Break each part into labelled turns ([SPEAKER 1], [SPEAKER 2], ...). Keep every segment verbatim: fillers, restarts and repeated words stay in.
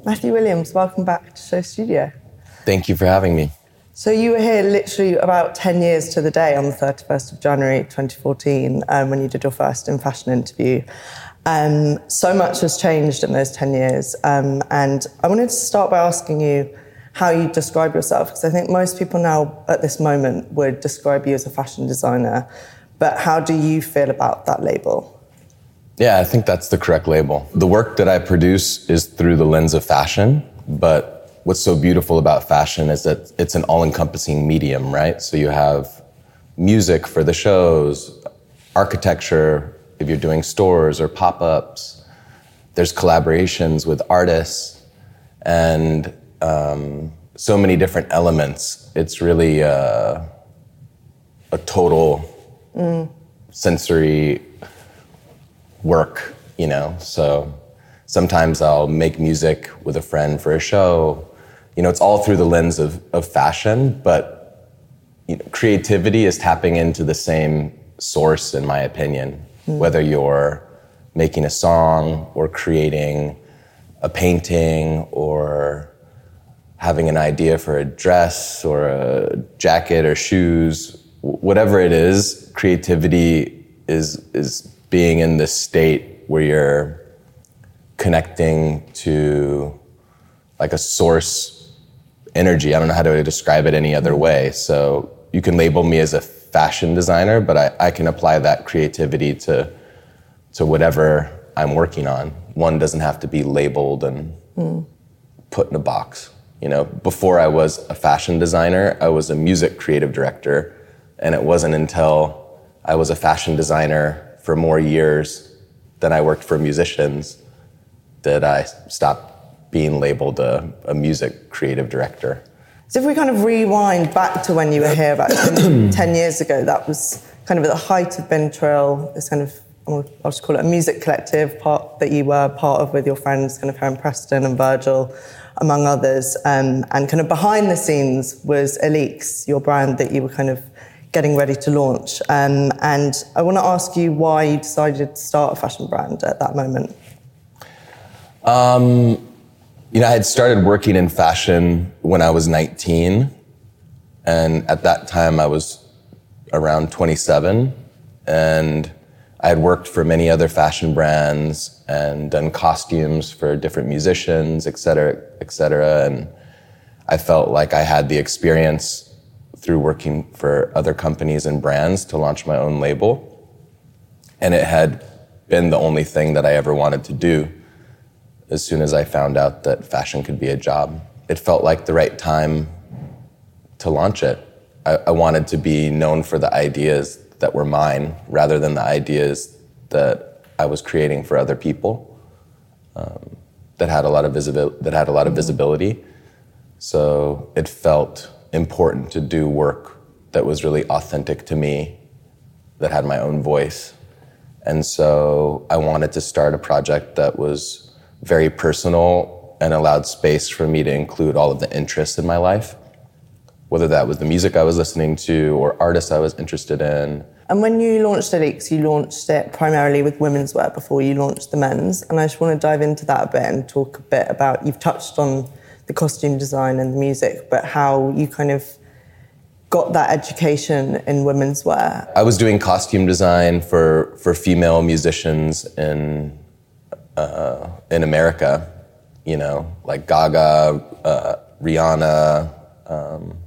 [SPEAKER 1] Matthew Williams, welcome back to Show Studio.
[SPEAKER 2] Thank you for having me.
[SPEAKER 1] So you were here literally about ten years to the day on the thirty-first of January twenty fourteen um, when you did your first In Fashion interview. Um, so much has changed in those ten years. Um, and I wanted to start by asking you how you describe yourself, because I think most people now at this moment would describe you as a fashion designer. But how do you feel about that label?
[SPEAKER 2] Yeah, I think that's the correct label. The work that I produce is through the lens of fashion, but what's so beautiful about fashion is that it's an all-encompassing medium, right? So you have music for the shows, architecture, if you're doing stores or pop-ups, there's collaborations with artists, and um, so many different elements. It's really uh, a total mm. sensory work, you know? So sometimes I'll make music with a friend for a show. You know, it's all through the lens of, of fashion, but you know, creativity is tapping into the same source, in my opinion. Mm. Whether you're making a song or creating a painting or having an idea for a dress or a jacket or shoes, whatever it is, creativity is is being in this state where you're connecting to like a source energy. I don't know how to describe it any other way. So you can label me as a fashion designer, but I, I can apply that creativity to to whatever I'm working on. One doesn't have to be labeled and mm. put in a box. You know, before I was a fashion designer, I was a music creative director, and it wasn't until I was a fashion designer for more years than I worked for musicians that I stopped being labeled a, a music creative director.
[SPEAKER 1] So if we kind of rewind back to when you were here about ten, ten years ago, that was kind of at the height of Bin Trill, this kind of, I'll just call it a music collective part that you were part of with your friends, kind of Heron Preston and Virgil, among others. Um, and kind of behind the scenes was Alix, your brand that you were kind of getting ready to launch. Um, and I want to ask you why you decided to start a fashion brand at that moment.
[SPEAKER 2] Um, you know, I had started working in fashion when I was nineteen. And at that time I was around twenty-seven. And I had worked for many other fashion brands and done costumes for different musicians, et cetera, et cetera. And I felt like I had the experience through working for other companies and brands to launch my own label. And it had been the only thing that I ever wanted to do as soon as I found out that fashion could be a job. It felt like the right time to launch it. I, I wanted to be known for the ideas that were mine rather than the ideas that I was creating for other people um, that had a lot of visibility, that had a lot of visibility. So it felt important to do work that was really authentic to me, that had my own voice. And so I wanted to start a project that was very personal and allowed space for me to include all of the interests in my life, whether that was the music I was listening to or artists I was interested in.
[SPEAKER 1] And when you launched Alix, you launched it primarily with women's wear before you launched the men's. And I just want to dive into that a bit and talk a bit about, you've touched on the costume design and the music, but how you kind of got that education in women's wear.
[SPEAKER 2] I was doing costume design for, for female musicians in uh, in America, you know, like Gaga, uh, Rihanna, um,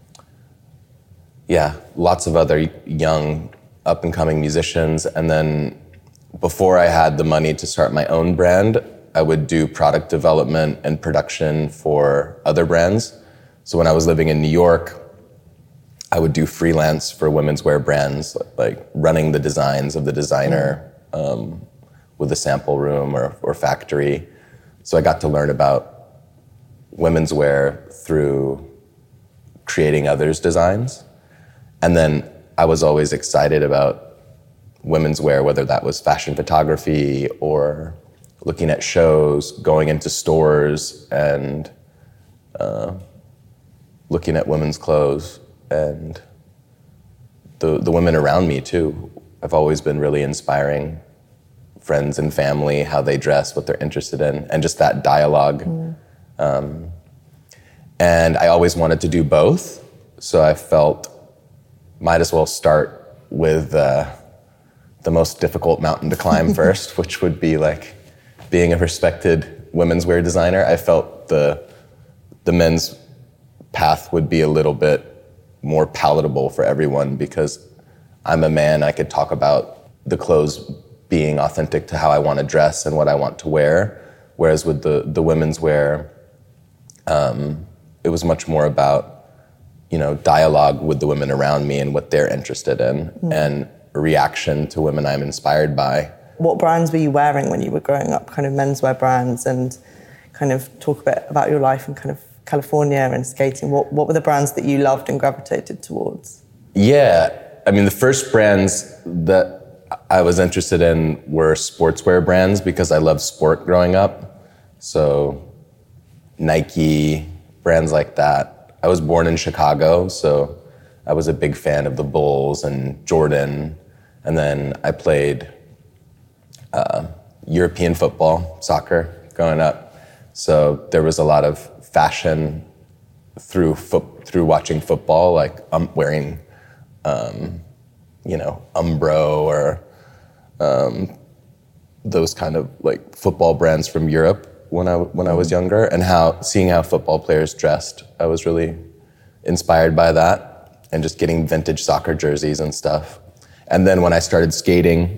[SPEAKER 2] yeah, lots of other young up-and-coming musicians. And then before I had the money to start my own brand, I would do product development and production for other brands. So when I was living in New York, I would do freelance for women's wear brands, like running the designs of the designer um, with a sample room or, or factory. So I got to learn about women's wear through creating others' designs. And then I was always excited about women's wear, whether that was fashion photography or looking at shows, going into stores and uh, looking at women's clothes, and the the women around me too. I've always been really inspiring friends and family, how they dress, what they're interested in, and just that dialogue mm. Um, and I always wanted to do both. So I felt might as well start with uh, the most difficult mountain to climb first, which would be like being a respected women's wear designer. I felt the the men's path would be a little bit more palatable for everyone because I'm a man. I could talk about the clothes being authentic to how I want to dress and what I want to wear. Whereas with the, the women's wear, um, it was much more about, you know, dialogue with the women around me and what they're interested in mm. and a reaction to women I'm inspired by.
[SPEAKER 1] What brands were you wearing when you were growing up, kind of menswear brands, and kind of talk a bit about your life in kind of California and skating? What, what were the brands that you loved and gravitated towards?
[SPEAKER 2] Yeah, I mean, the first brands that I was interested in were sportswear brands because I loved sport growing up. So Nike, brands like that. I was born in Chicago, so I was a big fan of the Bulls and Jordan. And then I played uh, European football, soccer, growing up. So there was a lot of fashion through fo- through watching football, like um, wearing, um, you know, Umbro or um, those kind of like football brands from Europe when I when I was younger, and how seeing how football players dressed, I was really inspired by that, and just getting vintage soccer jerseys and stuff. And then when I started skating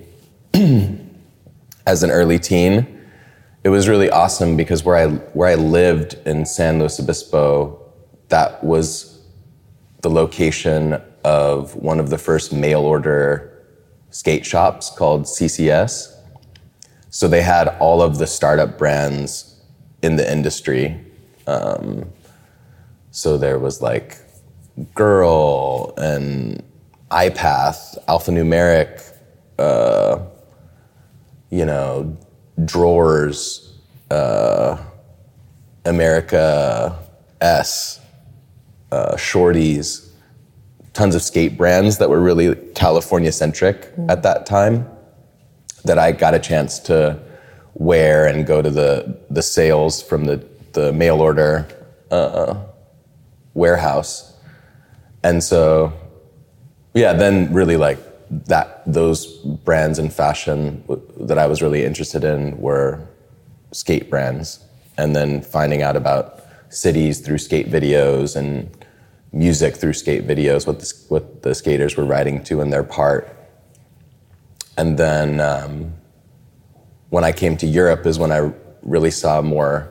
[SPEAKER 2] as an early teen, it was really awesome because where I where I lived in San Luis Obispo, that was the location of one of the first mail order skate shops called C C S. So they had all of the startup brands in the industry. Um, so there was like Girl and iPath, Alphanumeric, uh, you know, Drawers, uh, America S, uh, Shorties, tons of skate brands that were really California-centric mm. at that time that I got a chance to wear and go to the, the sales from the, the mail order uh, warehouse. And so, yeah, then really like that, those brands in fashion that I was really interested in were skate brands. And then finding out about cities through skate videos and music through skate videos, what the, what the skaters were writing to in their part. And then um, when I came to Europe is when I really saw more,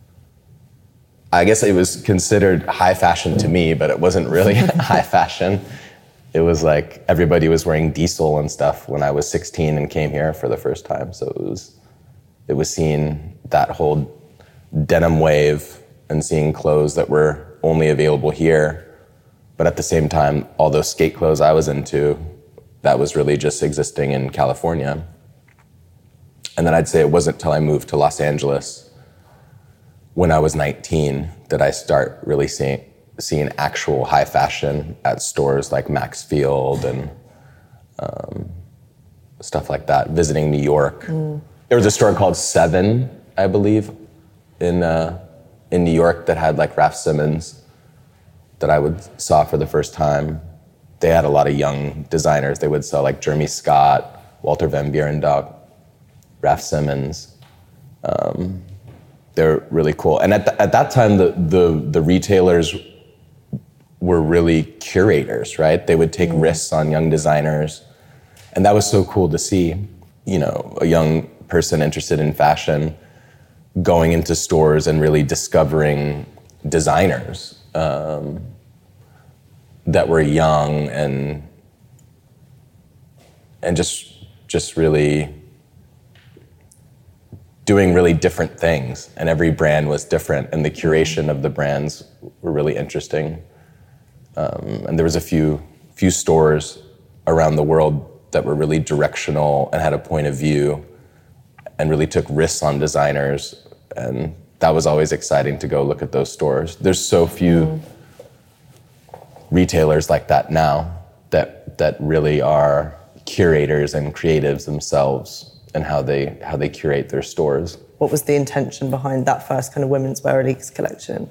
[SPEAKER 2] I guess it was considered high fashion to me, but it wasn't really high fashion. It was like everybody was wearing Diesel and stuff when I was sixteen and came here for the first time. So it was, it was seeing that whole denim wave and seeing clothes that were only available here. But at the same time, all those skate clothes I was into, that was really just existing in California. And then I'd say it wasn't till I moved to Los Angeles when I was nineteen that I start really seeing seeing actual high fashion at stores like Maxfield and um, stuff like that, visiting New York. Mm. There was a store called Seven, I believe, in uh, in New York that had like Raf Simons that I would saw for the first time. They had a lot of young designers. They would sell like Jeremy Scott, Walter Van Bierendonck, Raf Simons. Um, they're really cool. And at, the, at that time, the, the the retailers were really curators, right? They would take mm. risks on young designers. And that was so cool to see, you know, a young person interested in fashion going into stores and really discovering designers um, that were young and and just just really doing really different things. And every brand was different, and the curation of the brands were really interesting. Um, and there was a few few stores around the world that were really directional and had a point of view and really took risks on designers. And that was always exciting to go look at those stores. There's so few mm. retailers like that now that that really are curators and creatives themselves and how they how they curate their stores.
[SPEAKER 1] what was the intention behind that first kind of women's wear Alix collection?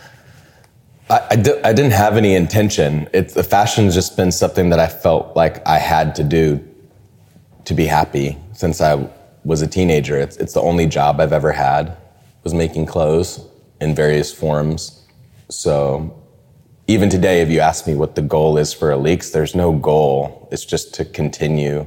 [SPEAKER 2] I, I, di- I didn't have any intention. It's the fashion's just been something that I felt like I had to do to be happy since I was a teenager. It's, it's the only job I've ever had, was making clothes in various forms. So even today, if you ask me what the goal is for Alix, there's no goal. It's just to continue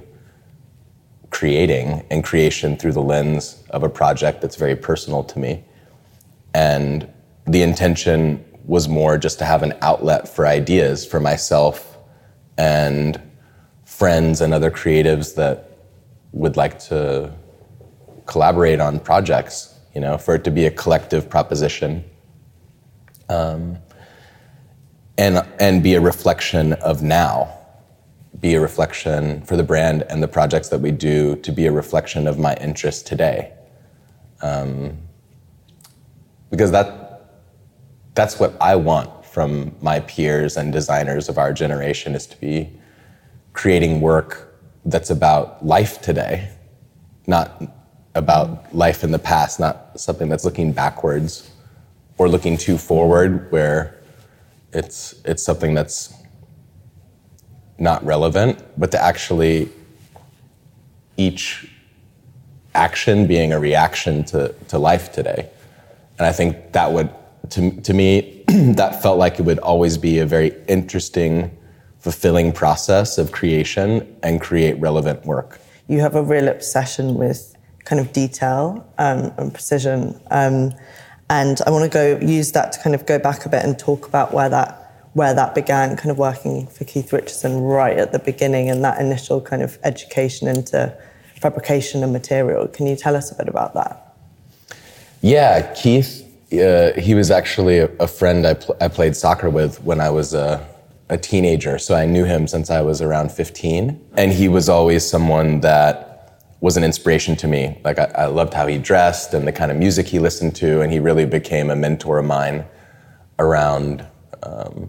[SPEAKER 2] creating, and creation through the lens of a project that's very personal to me. And the intention was more just to have an outlet for ideas for myself and friends and other creatives that would like to collaborate on projects, you know, for it to be a collective proposition. Um, and and be a reflection of now, be a reflection for the brand and the projects that we do, to be a reflection of my interest today. Um, because that that's what I want from my peers and designers of our generation, is to be creating work that's about life today, not about life in the past, not something that's looking backwards or looking too forward, where it's it's something that's not relevant, but to actually each action being a reaction to, to life today. And I think that would, to, to me, that felt like it would always be a very interesting, fulfilling process of creation and create relevant work.
[SPEAKER 1] You have a real obsession with kind of detail um, and precision. Um, and I want to go use that to kind of go back a bit and talk about where that where that began, kind of working for Keith Richardson right at the beginning, and that initial kind of education into fabrication and material. Can you tell us a bit about that?
[SPEAKER 2] Yeah, Keith, uh, he was actually a, a friend I, pl- I played soccer with when I was a, a teenager, so I knew him since I was around fifteen. And he was always someone that was an inspiration to me. Like, I, I loved how he dressed and the kind of music he listened to, and he really became a mentor of mine around um,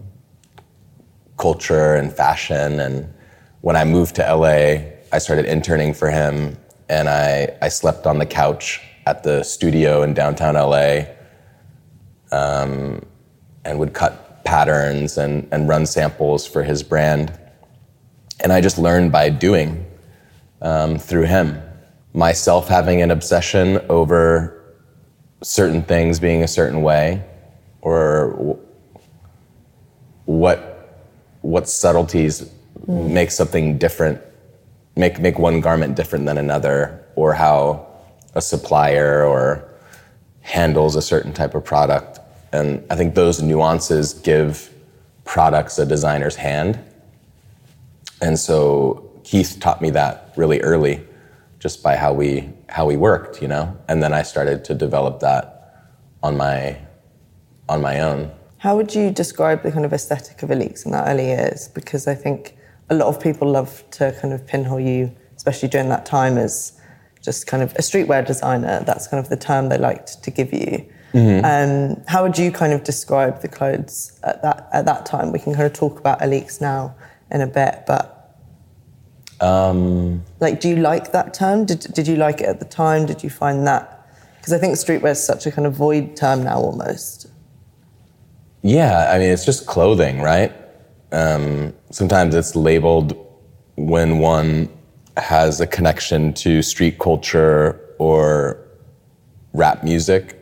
[SPEAKER 2] culture and fashion. And when I moved to L A, I started interning for him, and I, I slept on the couch at the studio in downtown L A, um, and would cut patterns and, and run samples for his brand. And I just learned by doing um, through him. Myself having an obsession over certain things being a certain way, or w- what what subtleties mm. make something different, make make one garment different than another, or how a supplier or handles a certain type of product. And I think those nuances give products a designer's hand. And so Keith taught me that really early, just by how we how we worked, you know. And then I started to develop that on my on my own.
[SPEAKER 1] How would you describe the kind of aesthetic of Alix in that early years? Because I think a lot of people love to kind of pinhole you, especially during that time, as just kind of a streetwear designer. That's kind of the term they liked to give you. Mm-hmm. Um, how would you kind of describe the clothes at that at that time? We can kind of talk about Alix now in a bit, but um, like, do you like that term? Did did you like it at the time? Did you find that? Because I think streetwear is such a kind of void term now, almost.
[SPEAKER 2] Yeah, I mean, it's just clothing, right? Um, sometimes it's labeled when one has a connection to street culture or rap music.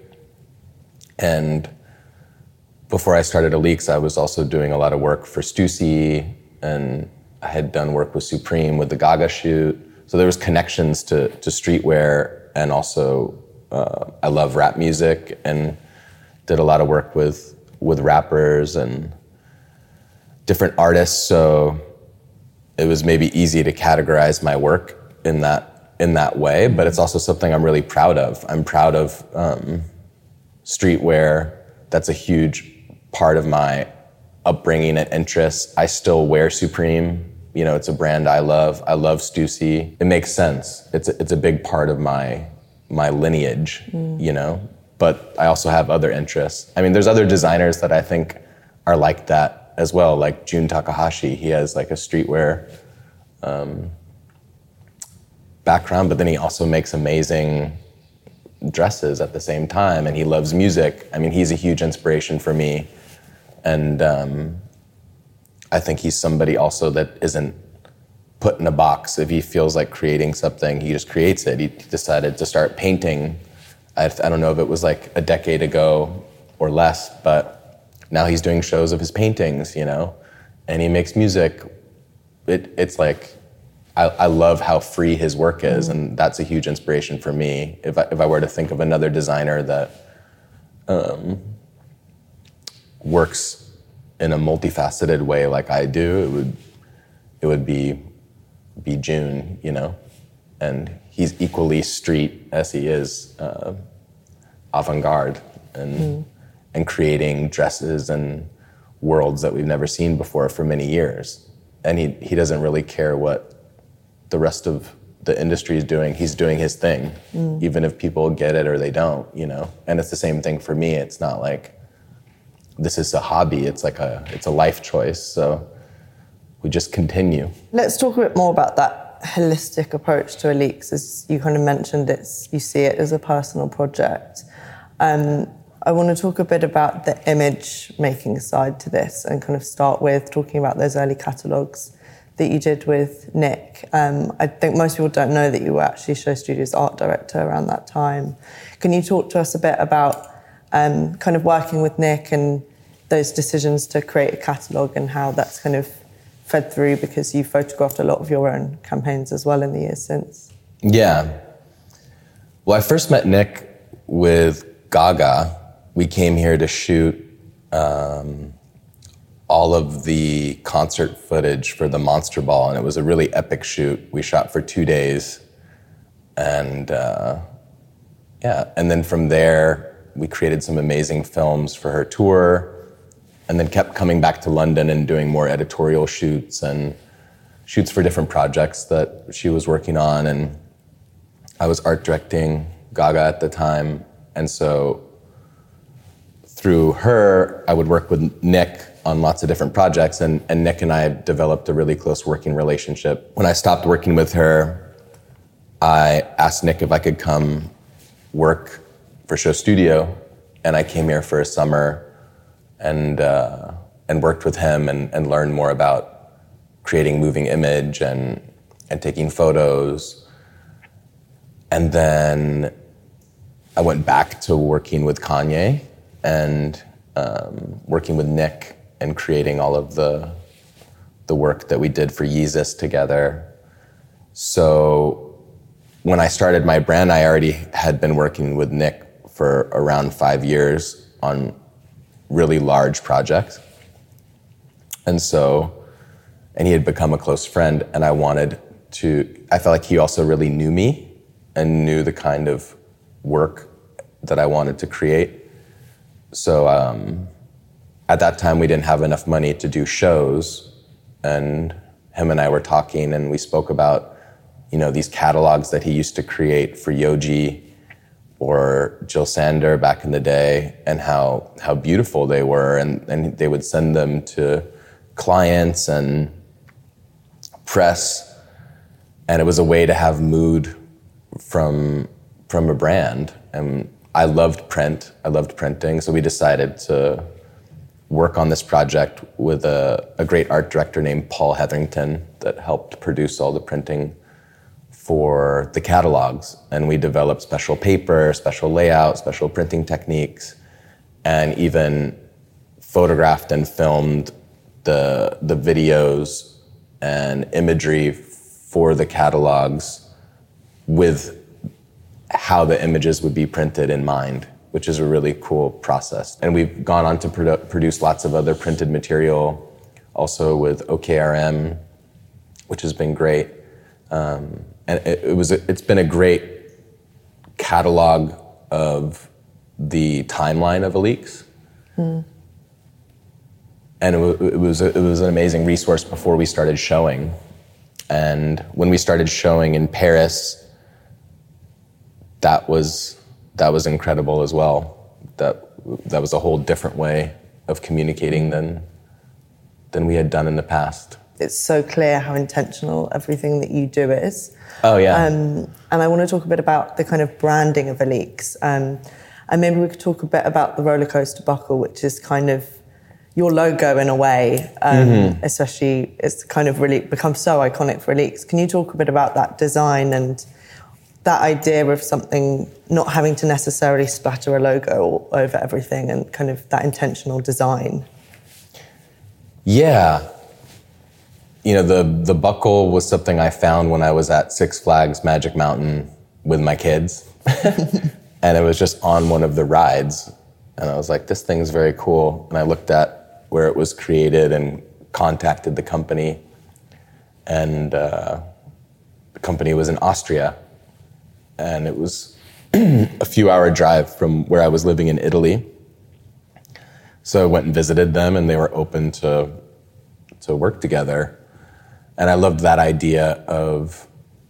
[SPEAKER 2] And before I started Alix, I was also doing a lot of work for Stussy, and I had done work with Supreme with the Gaga shoot. So there was connections to, to streetwear, and also uh, I love rap music, and did a lot of work with with rappers and different artists, so it was maybe easy to categorize my work in that in that way. But it's also something I'm really proud of. I'm proud of um, streetwear. That's a huge part of my upbringing and interests. I still wear Supreme. You know, it's a brand I love. I love Stussy. It makes sense. It's a, it's a big part of my my lineage. Mm. You know. But I also have other interests. I mean, there's other designers that I think are like that as well, like Jun Takahashi. He has like a streetwear um, background, but then he also makes amazing dresses at the same time, and he loves music. I mean, he's a huge inspiration for me. And um, I think he's somebody also that isn't put in a box. If he feels like creating something, he just creates it. He decided to start painting. I, I don't know if it was like a decade ago or less, but now he's doing shows of his paintings, you know, and he makes music. It, it's like, I, I love how free his work is, mm-hmm. and that's a huge inspiration for me. If I, if I were to think of another designer that um, works in a multifaceted way like I do, it would it would be be June, you know, and he's equally street as he is uh, avant-garde and mm. and creating dresses and worlds that we've never seen before for many years. And he he doesn't really care what the rest of the industry is doing. He's doing his thing, mm. even if people get it or they don't, you know. And it's the same thing for me. It's not like this is a hobby. It's like a it's a life choice. So we just continue. Let's
[SPEAKER 1] talk a bit more about that holistic approach to Alix. As you kind of mentioned, it's you see it as a personal project. Um, I want to talk a bit about the image making side to this and kind of start with talking about those early catalogues that you did with Nick. Um, I think most people don't know that you were actually Show Studios art director around that time. Can you talk to us a bit about um, kind of working with Nick and those decisions to create a catalogue and how that's kind of fed through, because you photographed a lot of your own campaigns as well in the years since?
[SPEAKER 2] Yeah. Well, I first met Nick with Gaga. We came here to shoot um, all of the concert footage for the Monster Ball, and it was a really epic shoot. We shot for two days, and uh, yeah, and then from there, we created some amazing films for her tour, and then kept coming back to London and doing more editorial shoots and shoots for different projects that she was working on. And I was art directing Gaga at the time, and so through her, I would work with Nick on lots of different projects, and, and Nick and I developed a really close working relationship. When I stopped working with her, I asked Nick if I could come work for Show Studio, and I came here for a summer and uh, and worked with him and, and learned more about creating moving image and and taking photos. And then I went back to working with Kanye and um, working with Nick and creating all of the the work that we did for Yeezus together. So when I started my brand, I already had been working with Nick for around five years on really large projects. And so, and he had become a close friend, and I wanted to, I felt like he also really knew me and knew the kind of work that I wanted to create. So um, at that time, we didn't have enough money to do shows, and him and I were talking, and we spoke about, you know, these catalogs that he used to create for Yoji or Jill Sander back in the day, and how how beautiful they were, and, and they would send them to clients and press, and it was a way to have mood from from a brand. And I loved print, I loved printing, so we decided to work on this project with a, a great art director named Paul Hetherington that helped produce all the printing for the catalogs. And we developed special paper, special layout, special printing techniques, and even photographed and filmed the, the videos and imagery for the catalogs with how the images would be printed in mind, which is a really cool process. And we've gone on to produ- produce lots of other printed material, also with O K R M, which has been great. Um, and it, it was a, it's been a great catalog of the timeline of Alix. Mm. And it, w- it was a, it was an amazing resource before we started showing. And when we started showing in Paris, that was that was incredible as well. That that was a whole different way of communicating than than we had done in the past.
[SPEAKER 1] it's so clear how intentional everything that you do is.
[SPEAKER 2] Oh, yeah.
[SPEAKER 1] Um, and I want to talk a bit about the kind of branding of Alix. Um, and maybe we could talk a bit about the roller coaster buckle, which is kind of your logo in a way, um, mm-hmm. especially it's kind of really become so iconic for Alix. Can you talk a bit about that design and that idea of something not having to necessarily splatter a logo over everything and kind of that intentional design?
[SPEAKER 2] Yeah. You know, the, the buckle was something I found when I was at Six Flags Magic Mountain with my kids. And it was just on one of the rides. And I was like, this thing's very cool. And I looked at where it was created and contacted the company. And uh, the company was in Austria. And it was a few hour drive from where I was living in Italy. So I went and visited them, and they were open to to work together. And I loved that idea of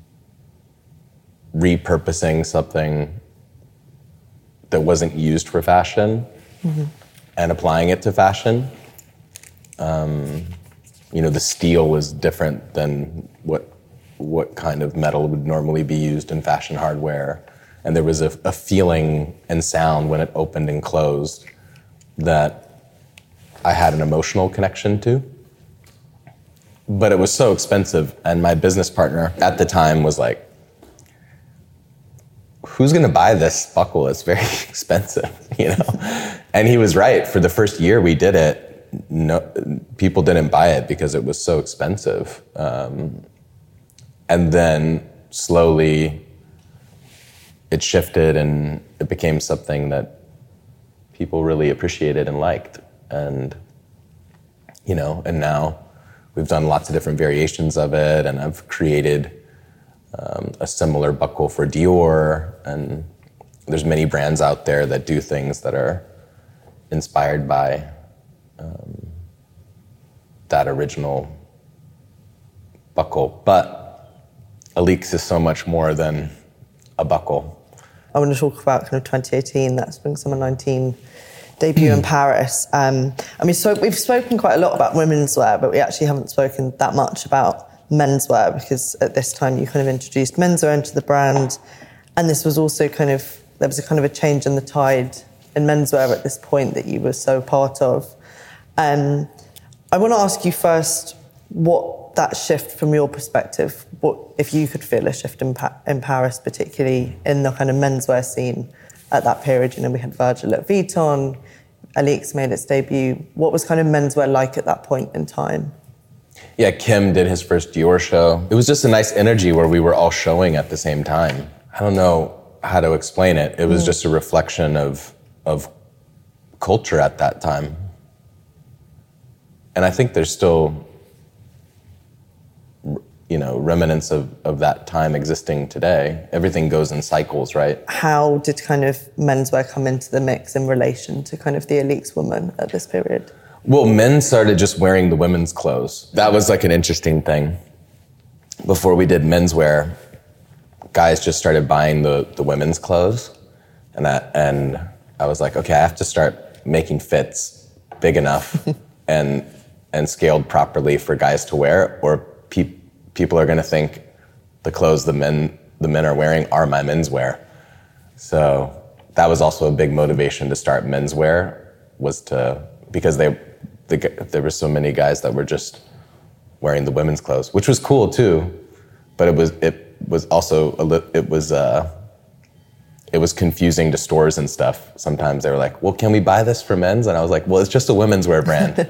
[SPEAKER 2] repurposing something that wasn't used for fashion mm-hmm. and applying it to fashion. Um, you know, the steel was different than what what kind of metal would normally be used in fashion hardware. And there was a, a feeling and sound when it opened and closed that I had an emotional connection to. But it was so expensive, and my business partner at the time was like, who's gonna buy this buckle? It's very expensive, you know? And he was right. For the first year we did it, no, people didn't buy it because it was so expensive. Um, and then slowly it shifted and it became something that people really appreciated and liked. And, you know, and now we've done lots of different variations of it, and I've created um, a similar buckle for Dior, and there's many brands out there that do things that are inspired by um, that original buckle. But Alix is so much more than a buckle.
[SPEAKER 1] I want to talk about kind of twenty eighteen, that Spring Summer nineteen debut in Paris. Um, I mean, so we've spoken quite a lot about women's wear, but we actually haven't spoken that much about menswear, because at this time you kind of introduced menswear into the brand, and this was also kind of, there was a kind of a change in the tide in menswear at this point that you were so part of. Um, I want to ask you first what that shift from your perspective, what if you could feel a shift in, pa- in Paris, particularly in the kind of menswear scene at that period. You know, we had Virgil at Vuitton, Alix made its debut. What was kind of menswear like at that point in time?
[SPEAKER 2] Yeah, Kim did his first Dior show. It was just a nice energy where we were all showing at the same time. I don't know how to explain it. It was mm. just a reflection of of culture at that time. And I think there's still, you know, remnants of, of that time existing today. Everything goes in cycles, right?
[SPEAKER 1] How did kind of menswear come into the mix in relation to kind of the Alix woman at this period?
[SPEAKER 2] Well, men started just wearing the women's clothes. That was like an interesting thing. Before we did menswear, guys just started buying the, the women's clothes. And I, and I was like, okay, I have to start making fits big enough and and scaled properly for guys to wear, or pe- people are gonna think the clothes the men the men are wearing are my menswear. So that was also a big motivation to start menswear, was to, because they, the, there were so many guys that were just wearing the women's clothes, which was cool too, but it was it was also a li- it was uh, it was confusing to stores and stuff. Sometimes they were like, "Well, can we buy this for men's?" And I was like, "Well, it's just a women's wear brand."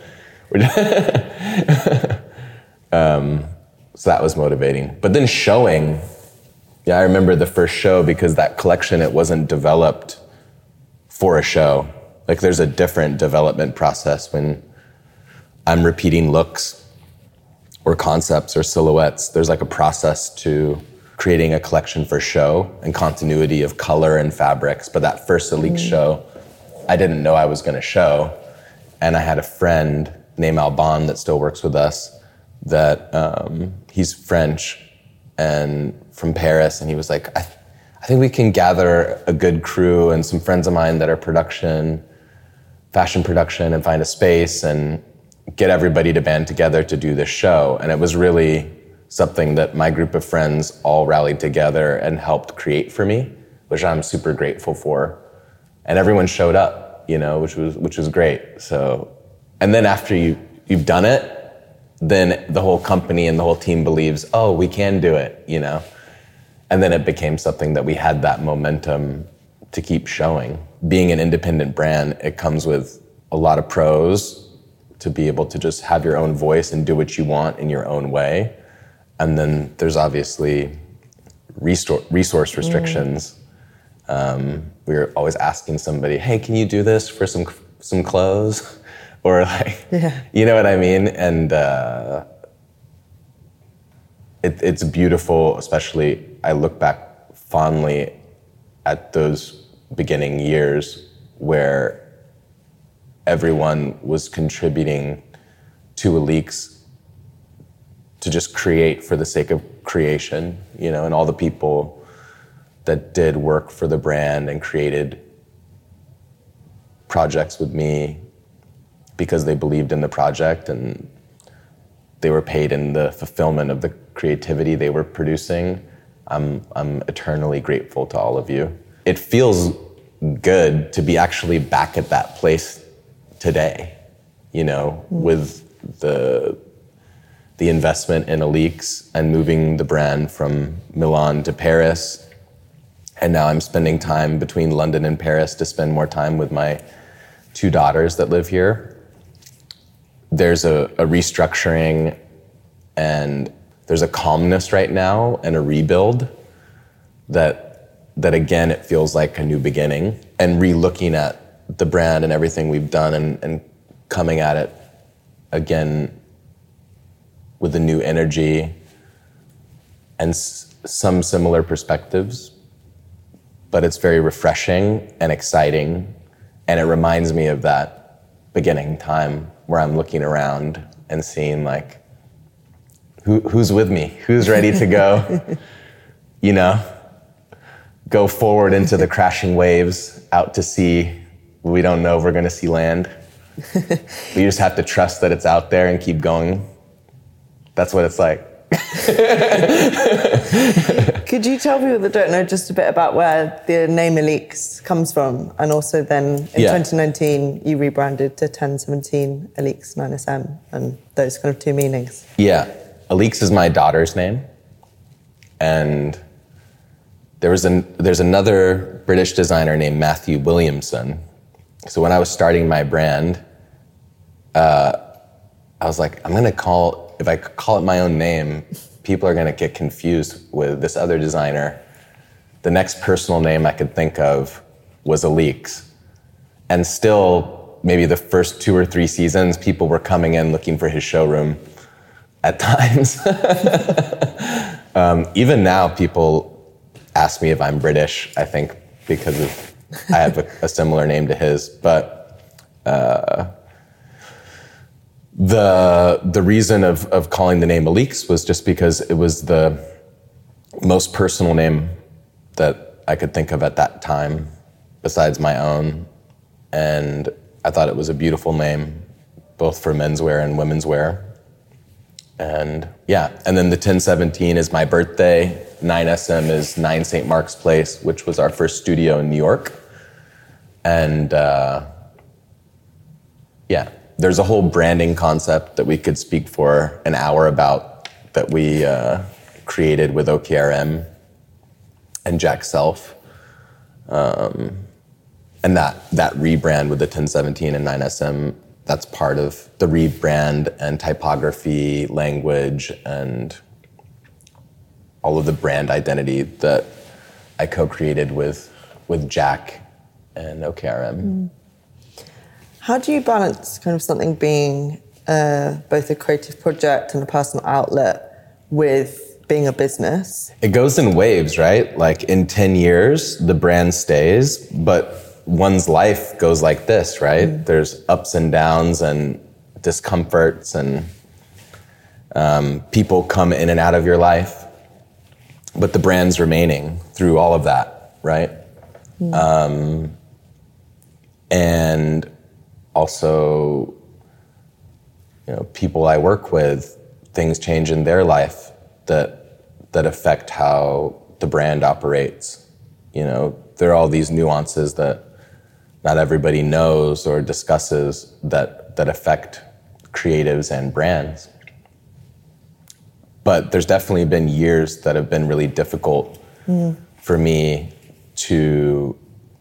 [SPEAKER 2] um, so that was motivating. But then showing, yeah, I remember the first show, because that collection, it wasn't developed for a show. Like, there's a different development process when I'm repeating looks or concepts or silhouettes. There's like a process to creating a collection for show and continuity of color and fabrics. But that first Alix mm. show, I didn't know I was going to show. And I had a friend named Alban that still works with us, that um, he's French and from Paris. And he was like, I, th- I think we can gather a good crew and some friends of mine that are production, fashion production, and find a space. And get everybody to band together to do this show. And it was really something that my group of friends all rallied together and helped create for me, which I'm super grateful for. And everyone showed up, you know, which was which was great. So, and then after you you've done it, then the whole company and the whole team believes, oh, we can do it, you know. And then it became something that we had that momentum to keep showing. Being an independent brand, it comes with a lot of pros to be able to just have your own voice and do what you want in your own way. And then there's obviously resource, resource restrictions. Mm. Um, we were always asking somebody, hey, can you do this for some some clothes? Or like, yeah. You know what I mean? And uh, it, it's beautiful, especially I look back fondly at those beginning years where everyone was contributing to Alix to just create for the sake of creation, you know, and all the people that did work for the brand and created projects with me because they believed in the project and they were paid in the fulfillment of the creativity they were producing. I'm I'm eternally grateful to all of you. It feels good to be actually back at that place today, you know, mm. with the the investment in Alix and moving the brand from Milan to Paris. And now I'm spending time between London and Paris to spend more time with my two daughters that live here. There's a, a restructuring and there's a calmness right now and a rebuild that, that again, it feels like a new beginning, and re-looking at the brand and everything we've done and, and coming at it again with a new energy and s- some similar perspectives, but it's very refreshing and exciting. And it reminds me of that beginning time where I'm looking around and seeing like, who, who's with me? Who's ready to go, you know, go forward into the crashing waves, out to sea. We don't know if we're going to see land. We just have to trust that it's out there and keep going. That's what it's like.
[SPEAKER 1] Could you tell people that don't know just a bit about where the name Alix comes from? And also then in yeah. twenty nineteen, you rebranded to ten seventeen Alix nine S M and those kind of two meanings.
[SPEAKER 2] Yeah. Alix is my daughter's name. And there was an, there's another British designer named Matthew Williamson. So when I was starting my brand, uh, I was like, I'm going to call, if I call it my own name, people are going to get confused with this other designer. The next personal name I could think of was Alix. And still, maybe the first two or three seasons, people were coming in looking for his showroom at times. um, even now, people ask me if I'm British, I think, because of, I have a, a similar name to his. But uh, the the reason of, of calling the name Alix was just because it was the most personal name that I could think of at that time, besides my own. And I thought it was a beautiful name, both for menswear and women's wear. And yeah, and then the ten seventeen is my birthday. nine S M is nine Saint Mark's Place, which was our first studio in New York. And uh, yeah, there's a whole branding concept that we could speak for an hour about that we uh, created with O K R M and Jack Self. Um, and that, that rebrand with the ten seventeen and nine S M, that's part of the rebrand and typography, language, and all of the brand identity that I co-created with with Jack and O K R M. Mm.
[SPEAKER 1] How do you balance kind of something being uh, both a creative project and a personal outlet with being a business?
[SPEAKER 2] It goes in waves, right? Like in ten years, the brand stays, but one's life goes like this, right? Mm. There's ups and downs and discomforts, and um, people come in and out of your life, but the brand's remaining through all of that, right? Mm. Um, and also you know, people I work with, things change in their life that that affect how the brand operates. You know, there are all these nuances that not everybody knows or discusses that that affect creatives and brands. But there's definitely been years that have been really difficult mm. for me to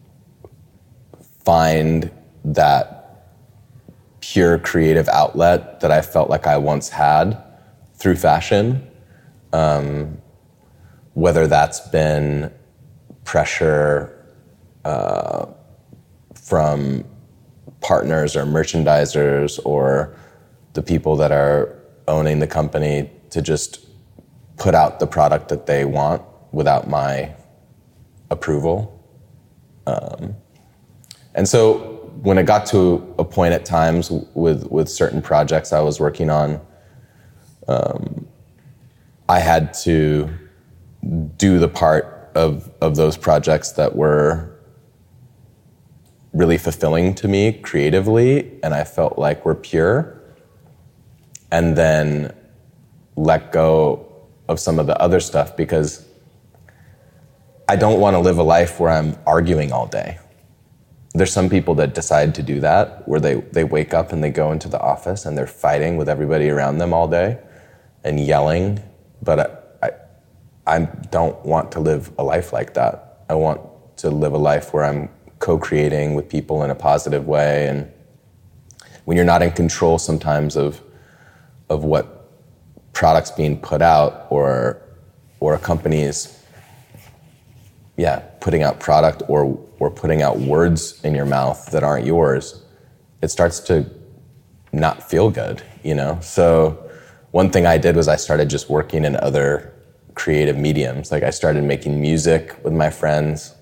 [SPEAKER 2] find that pure creative outlet that I felt like I once had through fashion. Um, whether that's been pressure uh, from partners or merchandisers or the people that are owning the company to just put out the product that they want without my approval. Um, and so when it got to a point at times with, with certain projects I was working on, um, I had to do the part of, of those projects that were really fulfilling to me creatively and I felt like were pure, and then let go of some of the other stuff because I don't want to live a life where I'm arguing all day. There's some people that decide to do that, where they, they wake up and they go into the office and they're fighting with everybody around them all day and yelling, but I, I, I don't want to live a life like that. I want to live a life where I'm co-creating with people in a positive way, and when you're not in control sometimes of of what products being put out or or a company's yeah putting out product or or putting out words in your mouth that aren't yours, it starts to not feel good, you know. So one thing I did was I started just working in other creative mediums. Like I started making music with my friends,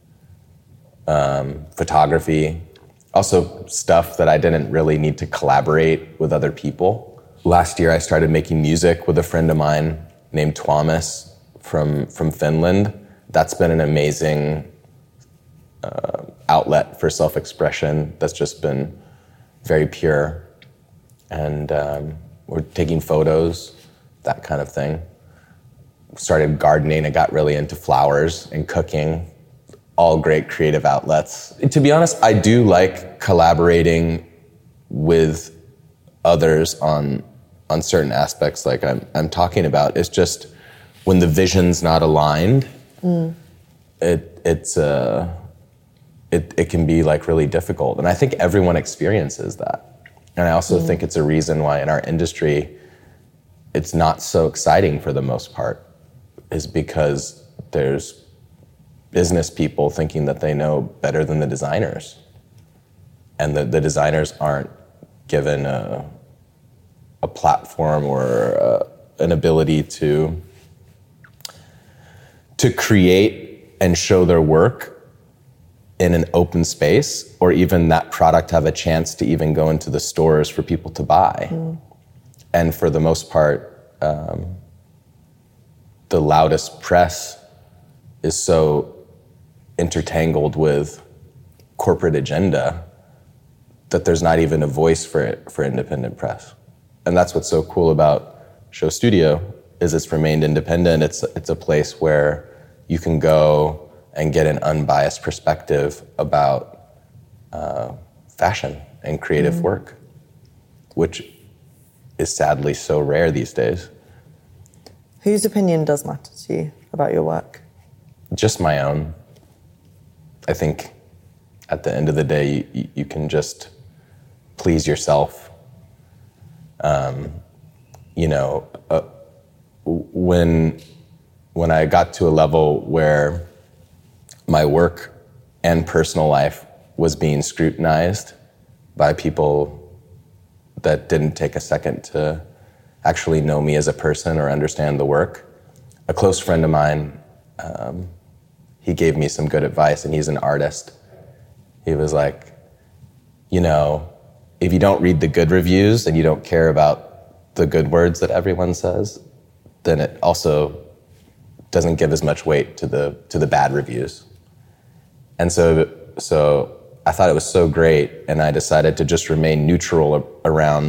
[SPEAKER 2] um, photography, also stuff that I didn't really need to collaborate with other people. Last year, I started making music with a friend of mine named Tuomas from, from Finland. That's been an amazing uh, outlet for self-expression that's just been very pure. And um, we're taking photos, that kind of thing. Started gardening. I got really into flowers and cooking. All great creative outlets. To be honest, I do like collaborating with others on on certain aspects like I'm I'm talking about. It's just when the vision's not aligned, mm. it it's uh it it can be like really difficult. And I think everyone experiences that. And I also mm. think it's a reason why in our industry it's not so exciting for the most part, is because there's business people thinking that they know better than the designers. And the, the designers aren't given a a platform or uh, an ability to to create and show their work in an open space, or even that product have a chance to even go into the stores for people to buy. Mm. And for the most part, um, the loudest press is so intertangled with corporate agenda that there's not even a voice for it for independent press. And that's what's so cool about Show Studio, is it's remained independent. It's it's a place where you can go and get an unbiased perspective about uh, fashion and creative mm. work, which is sadly so rare these days.
[SPEAKER 1] Whose opinion does matter to you about your work?
[SPEAKER 2] Just my own. I think at the end of the day, you, you can just please yourself. Um, you know, uh, when when I got to a level where my work and personal life was being scrutinized by people that didn't take a second to actually know me as a person or understand the work, a close friend of mine, um, he gave me some good advice, and he's an artist. He was like, you know, if you don't read the good reviews and you don't care about the good words that everyone says, then it also doesn't give as much weight to the to the bad reviews. And so so I thought it was so great, and I decided to just remain neutral around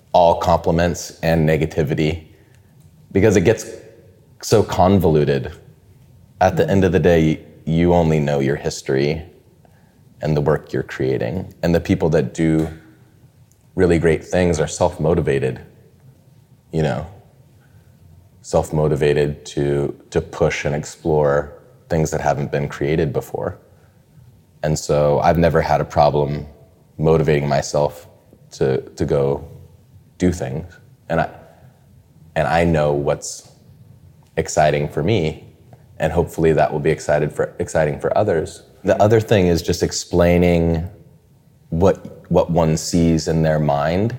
[SPEAKER 2] all compliments and negativity, because it gets so convoluted. At the end of the day, you only know your history and the work you're creating. And the people that do really great things are self-motivated, you know, self-motivated to to push and explore things that haven't been created before. And so I've never had a problem motivating myself to to go do things. And I and I know what's exciting for me, and hopefully that will be excited for exciting for others. The other thing is just explaining what what one sees in their mind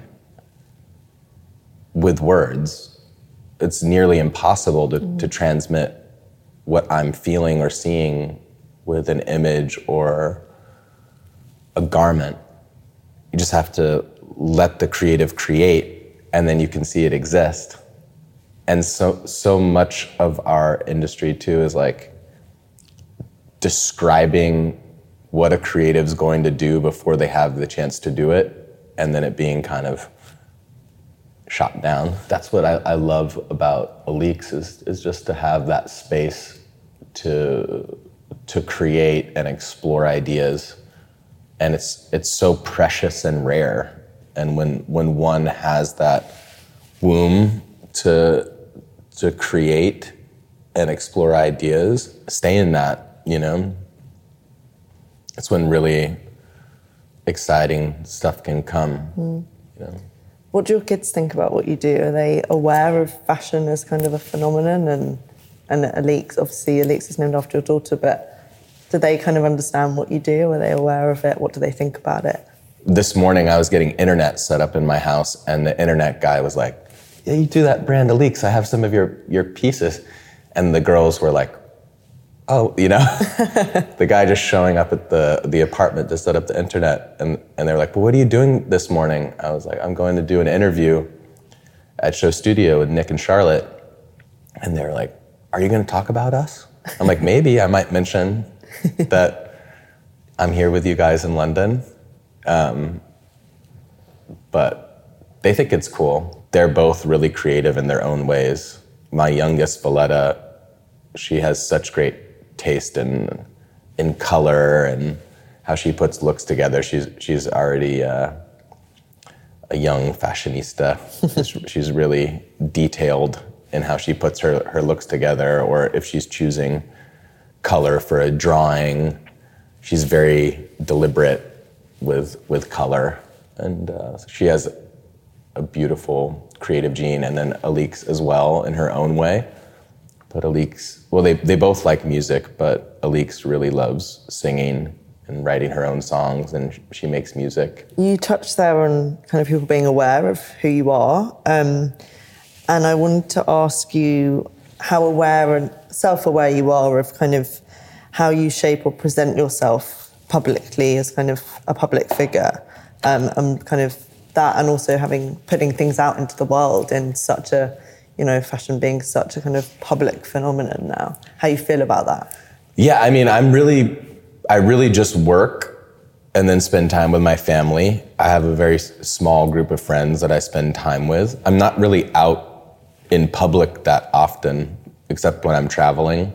[SPEAKER 2] with words. It's nearly impossible to, mm. to transmit what I'm feeling or seeing with an image or a garment. You just have to let the creative create, and then you can see it exist. And so so much of our industry too is like describing what a creative's going to do before they have the chance to do it, and then it being kind of shot down. That's what I, I love about Alix, is is just to have that space to to create and explore ideas. And it's it's so precious and rare. And when when one has that womb to to create and explore ideas, stay in that, you know, it's when really exciting stuff can come. Mm. You know.
[SPEAKER 1] What do your kids think about what you do? Are they aware of fashion as kind of a phenomenon? And and Alix, obviously Alix is named after your daughter, but do they kind of understand what you do? Are they aware of it? What do they think about it?
[SPEAKER 2] This morning I was getting internet set up in my house, and the internet guy was like, yeah, you do that brand Alix, I have some of your, your pieces. And the girls were like, oh, you know, the guy just showing up at the, the apartment to set up the internet. And, and they were like, well, what are you doing this morning? I was like, I'm going to do an interview at Show Studio with Nick and Charlotte. And they were like, are you going to talk about us? I'm like, maybe I might mention that I'm here with you guys in London. Um, but they think it's cool. They're both really creative in their own ways. My youngest, Valletta, she has such great taste in in color and how she puts looks together. She's she's already uh, a young fashionista. she's, she's really detailed in how she puts her, her looks together, or if she's choosing color for a drawing, she's very deliberate with with color. And uh, she has a beautiful creative gene, and then Alix as well in her own way. But Alix, well, they, they both like music, but Alix really loves singing and writing her own songs, and she makes music. You
[SPEAKER 1] touched there on kind of people being aware of who you are. Um, and I wanted to ask you how aware and self-aware you are of kind of how you shape or present yourself publicly as kind of a public figure. Um, and kind of that, and also having, putting things out into the world in such a, you know, fashion being such a kind of public phenomenon now. How you feel about that?
[SPEAKER 2] Yeah, I mean, I'm really, I really just work and then spend time with my family. I have a very small group of friends that I spend time with. I'm not really out in public that often, except when I'm traveling.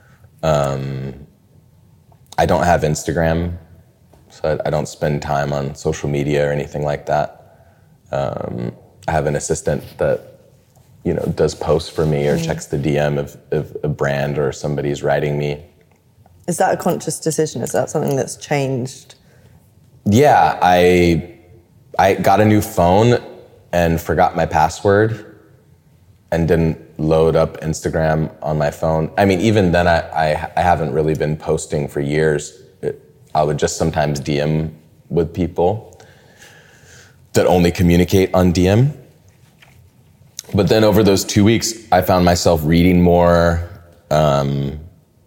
[SPEAKER 2] Um, I don't have Instagram, so I, I don't spend time on social media or anything like that. Um, I have an assistant that, you know, does posts for me or mm. checks the D M if, if a brand or somebody's writing me.
[SPEAKER 1] Is that a conscious decision? Is that something that's changed?
[SPEAKER 2] Yeah, I I got a new phone and forgot my password and didn't load up Instagram on my phone. I mean, even then, I, I, I haven't really been posting for years. It, I would just sometimes D M with people that only communicate on D M. But then over those two weeks, I found myself reading more. Um,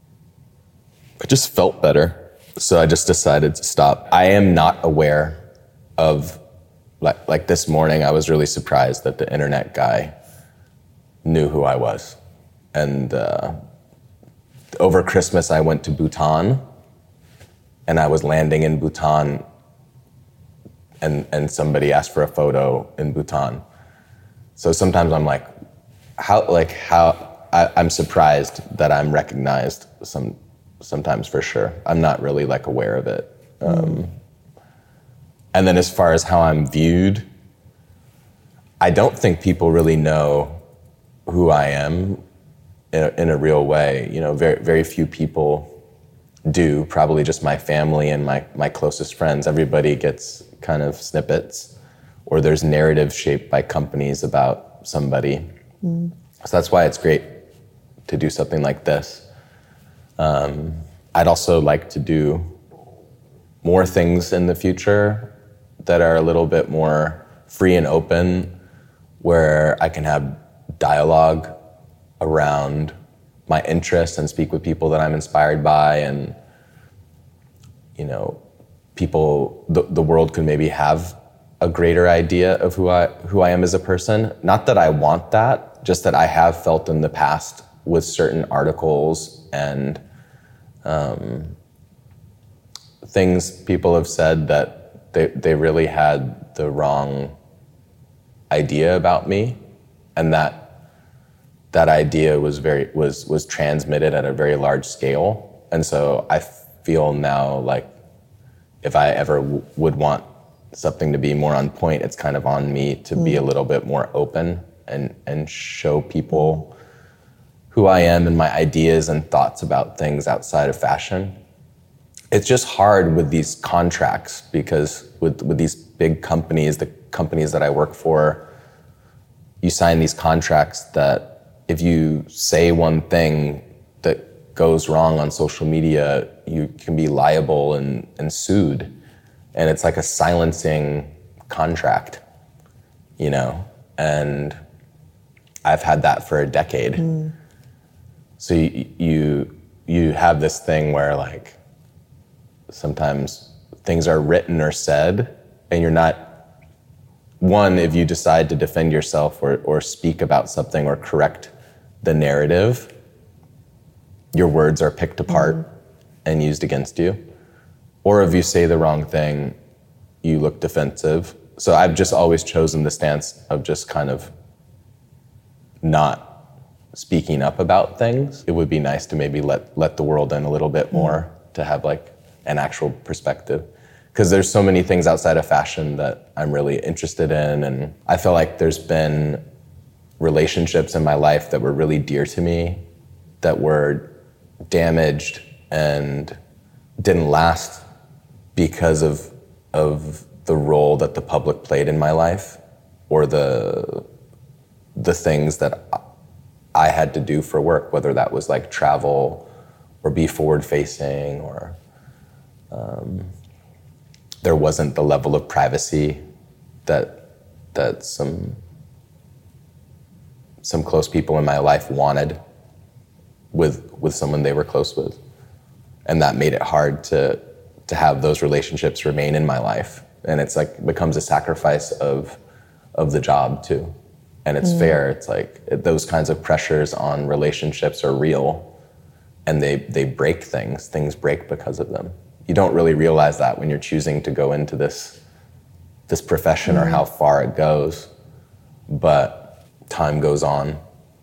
[SPEAKER 2] I just felt better. So I just decided to stop. I am not aware of, like, like this morning, I was really surprised that the internet guy knew who I was. And uh, over Christmas, I went to Bhutan, and I was landing in Bhutan, and, and somebody asked for a photo in Bhutan. So sometimes I'm like, how, like how, I, I'm surprised that I'm recognized some, sometimes for sure. I'm not really like aware of it. Um, mm. And then as far as how I'm viewed, I don't think people really know who I am in a, in a real way. You know, very, very few people do, probably just my family and my, my closest friends. Everybody gets kind of snippets, or there's narrative shaped by companies about somebody. Mm. So that's why it's great to do something like this. Um, I'd also like to do more things in the future that are a little bit more free and open, where I can have dialogue around my interests and speak with people that I'm inspired by, and you know, people, the, the world could maybe have a greater idea of who I who I am as a person. Not that I want that, just that I have felt in the past with certain articles and um, things people have said that they they really had the wrong idea about me, and that that idea was very was was transmitted at a very large scale. And so I feel now like if I ever w- would want something to be more on point, it's kind of on me to mm. be a little bit more open and and show people who I am and my ideas and thoughts about things outside of fashion. It's just hard with these contracts, because with with these big companies, the companies that I work for, you sign these contracts that if you say one thing that goes wrong on social media, you can be liable and, and sued. And it's like a silencing contract, you know? And I've had that for a decade. Mm. So you, you, you have this thing where like, sometimes things are written or said and you're not, one, if you decide to defend yourself or, or speak about something or correct the narrative, your words are picked apart mm. and used against you. Or if you say the wrong thing, you look defensive. So I've just always chosen the stance of just kind of not speaking up about things. It would be nice to maybe let, let the world in a little bit more, mm. to have like an actual perspective. Because there's so many things outside of fashion that I'm really interested in. And I feel like there's been relationships in my life that were really dear to me that were damaged and didn't last because of of the role that the public played in my life, or the the things that I had to do for work, whether that was like travel or be forward facing, or um, there wasn't the level of privacy that that some some close people in my life wanted with with someone they were close with. And that made it hard to to have those relationships remain in my life. And it's like becomes a sacrifice of of the job too. And it's mm. fair. It's like it, those kinds of pressures on relationships are real, and they they break things. Things break because of them. You don't really realize that when you're choosing to go into this this profession mm. or how far it goes. But time goes on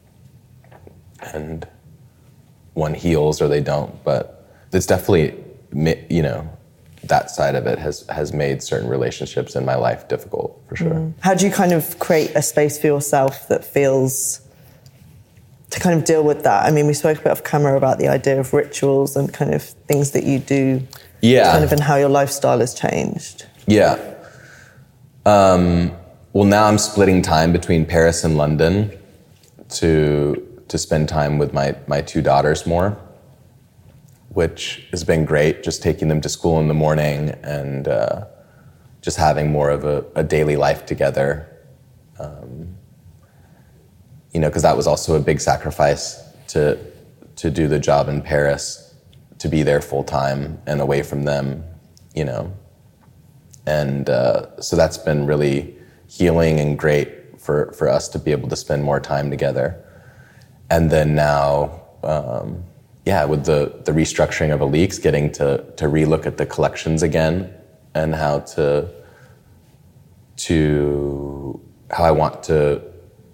[SPEAKER 2] and one heals or they don't. But it's definitely, you know, that side of it has, has made certain relationships in my life difficult, for sure. Mm.
[SPEAKER 1] How do you kind of create a space for yourself that feels to kind of deal with that? I mean, we spoke a bit off camera about the idea of rituals and kind of things that you do,
[SPEAKER 2] yeah,
[SPEAKER 1] kind of, and how your lifestyle has changed.
[SPEAKER 2] Yeah. Um, well, now I'm splitting time between Paris and London to to spend time with my, my two daughters more, which has been great, just taking them to school in the morning and uh, just having more of a, a daily life together. Um, you know, because that was also a big sacrifice to to do the job in Paris, to be there full time and away from them, you know. And uh, so that's been really healing and great for, for us to be able to spend more time together. And then now, um, yeah, with the, the restructuring of Alix, getting to to relook at the collections again and how to to how I want to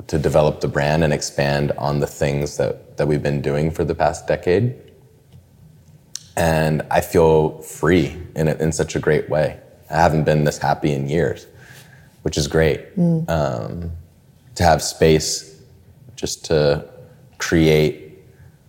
[SPEAKER 2] to develop the brand and expand on the things that, that we've been doing for the past decade. And I feel free in a, in such a great way. I haven't been this happy in years, which is great. Mm. Um, to have space just to create,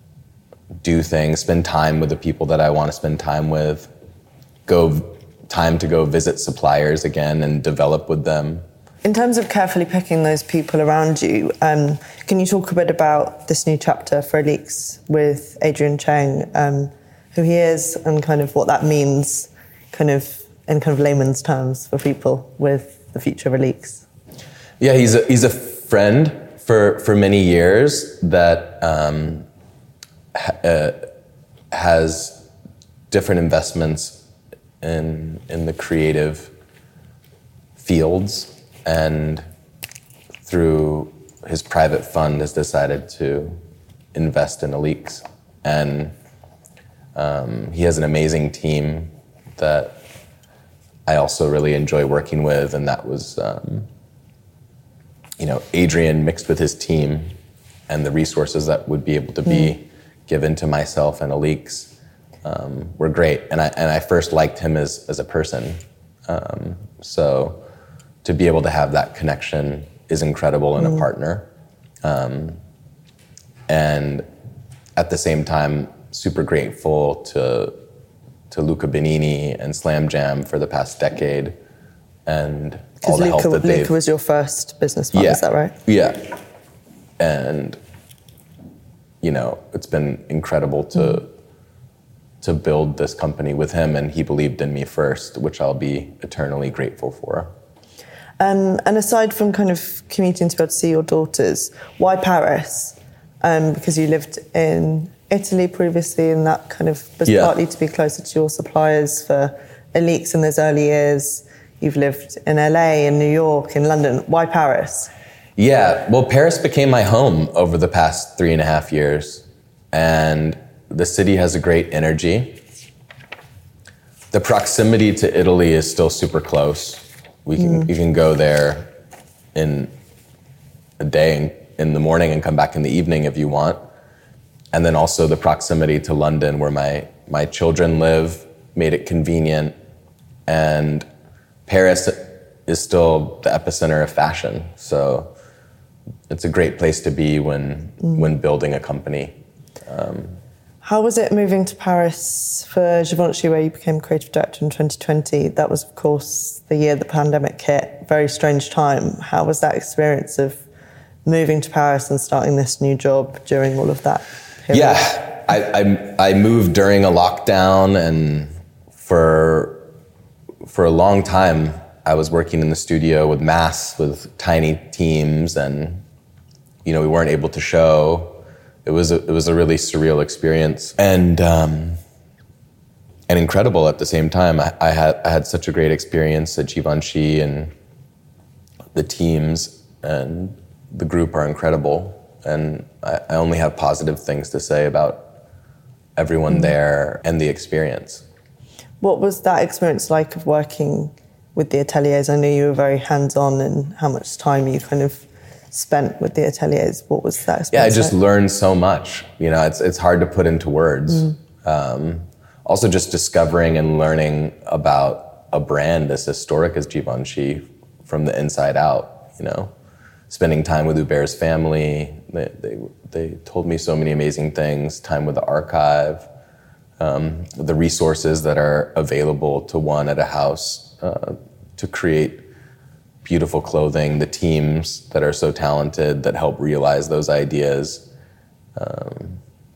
[SPEAKER 2] do things, spend time with the people that I want to spend time with, go time to go visit suppliers again and develop with them.
[SPEAKER 1] In terms of carefully picking those people around you, um, can you talk a bit about this new chapter for Alix with Adrian Cheng, um, who he is and kind of what that means kind of in kind of layman's terms for people with the future of Alix?
[SPEAKER 2] Yeah, he's a, he's a friend for, for many years that um, ha, uh, has different investments in in the creative fields, and through his private fund has decided to invest in Alix. And um, he has an amazing team that I also really enjoy working with, and that was um, you know, Adrian mixed with his team and the resources that would be able to be mm. given to myself and Alix Um, were great, and I and I first liked him as as a person. Um, so to be able to have that connection is incredible in mm. a partner, um, and at the same time, super grateful to to Luca Benini and Slam Jam for the past decade, and all the
[SPEAKER 1] Luca,
[SPEAKER 2] help that they've.
[SPEAKER 1] Luca was your first business partner,
[SPEAKER 2] yeah,
[SPEAKER 1] is that right?
[SPEAKER 2] Yeah, and you know, it's been incredible to. Mm. to build this company with him, and he believed in me first, which I'll be eternally grateful for.
[SPEAKER 1] Um, and aside from kind of commuting to be able to see your daughters, why Paris? Um, because you lived in Italy previously, and that kind of was yeah. partly to be closer to your suppliers for Alix in those early years. You've lived in L A, in New York, in London. Why Paris?
[SPEAKER 2] Yeah, well, Paris became my home over the past three and a half years. And the city has a great energy. The proximity to Italy is still super close. We can mm. you can go there in a day in the morning and come back in the evening if you want. And then also the proximity to London, where my my children live, made it convenient. And Paris is still the epicenter of fashion. So it's a great place to be when mm. when building a company. Um,
[SPEAKER 1] How was it moving to Paris for Givenchy, where you became creative director in twenty twenty? That was, of course, the year the pandemic hit. Very strange time. How was that experience of moving to Paris and starting this new job during all of that period?
[SPEAKER 2] Yeah, I, I, I moved during a lockdown, and for for a long time, I was working in the studio with masks, with tiny teams, and you know we weren't able to show. It was a, it was a really surreal experience, and um, and incredible at the same time. I, I had I had such a great experience at Givenchy, and the teams and the group are incredible, and I, I only have positive things to say about everyone mm. there and the experience.
[SPEAKER 1] What was that experience like of working with the ateliers? I know you were very hands-on, and how much time you kind of spent with the ateliers. What was that experience?
[SPEAKER 2] Yeah, I just
[SPEAKER 1] like?
[SPEAKER 2] learned so much. You know, it's it's hard to put into words. Mm. Um, also, just discovering and learning about a brand as historic as Givenchy from the inside out. You know, spending time with Hubert's family. They they, they told me so many amazing things. Time with the archive, um, the resources that are available to one at a house uh, to create beautiful clothing, the teams that are so talented that help realize those ideas. Um,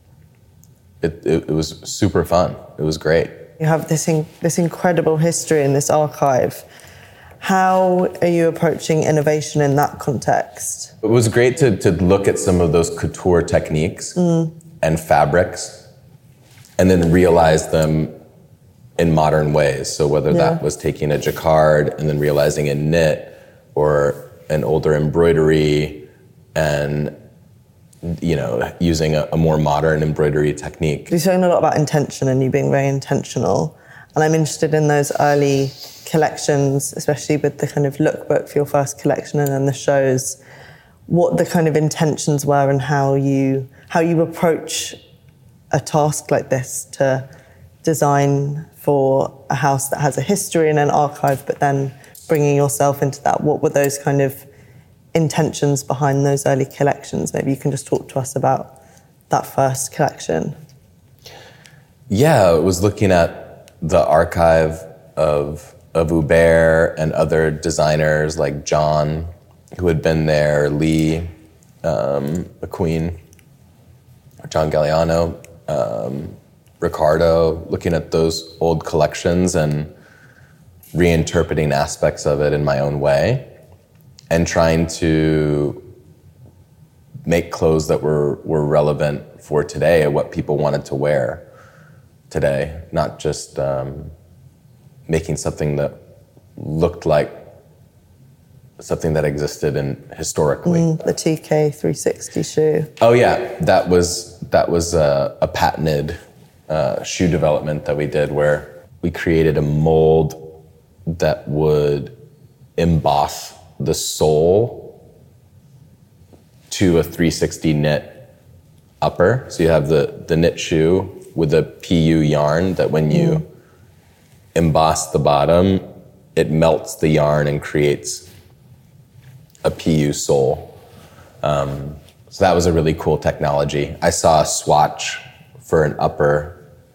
[SPEAKER 2] it, it, it was super fun. It was great.
[SPEAKER 1] You have this in, this incredible history in this archive. How are you approaching innovation in that context?
[SPEAKER 2] It was great to, to look at some of those couture techniques mm. and fabrics, and then realize them in modern ways. So whether yeah. that was taking a jacquard and then realizing a knit, or an older embroidery, and you know, using a, a more modern embroidery technique.
[SPEAKER 1] You're saying a lot about intention and you being very intentional, and I'm interested in those early collections, especially with the kind of lookbook for your first collection and then the shows. what the kind of intentions were and how you how you approach a task like this to design for a house that has a history and an archive, but then bringing yourself into that. What were those kind of intentions behind those early collections? Maybe you can just talk to us about that first collection.
[SPEAKER 2] Yeah, I was looking at the archive of, of Hubert and other designers like John, who had been there, Lee, um, McQueen, John Galliano, um, Ricardo, looking at those old collections and reinterpreting aspects of it in my own way and trying to make clothes that were, were relevant for today and what people wanted to wear today, not just um, making something that looked like something that existed in historically.
[SPEAKER 1] Mm, the T K three sixty shoe.
[SPEAKER 2] Oh yeah, that was that was a, a patented uh, shoe development that we did where we created a mold that would emboss the sole to a three sixty knit upper. So you have the, the knit shoe with a P U yarn that when you mm. emboss the bottom, it melts the yarn and creates a P U sole. Um, so that was a really cool technology. I saw a swatch for an upper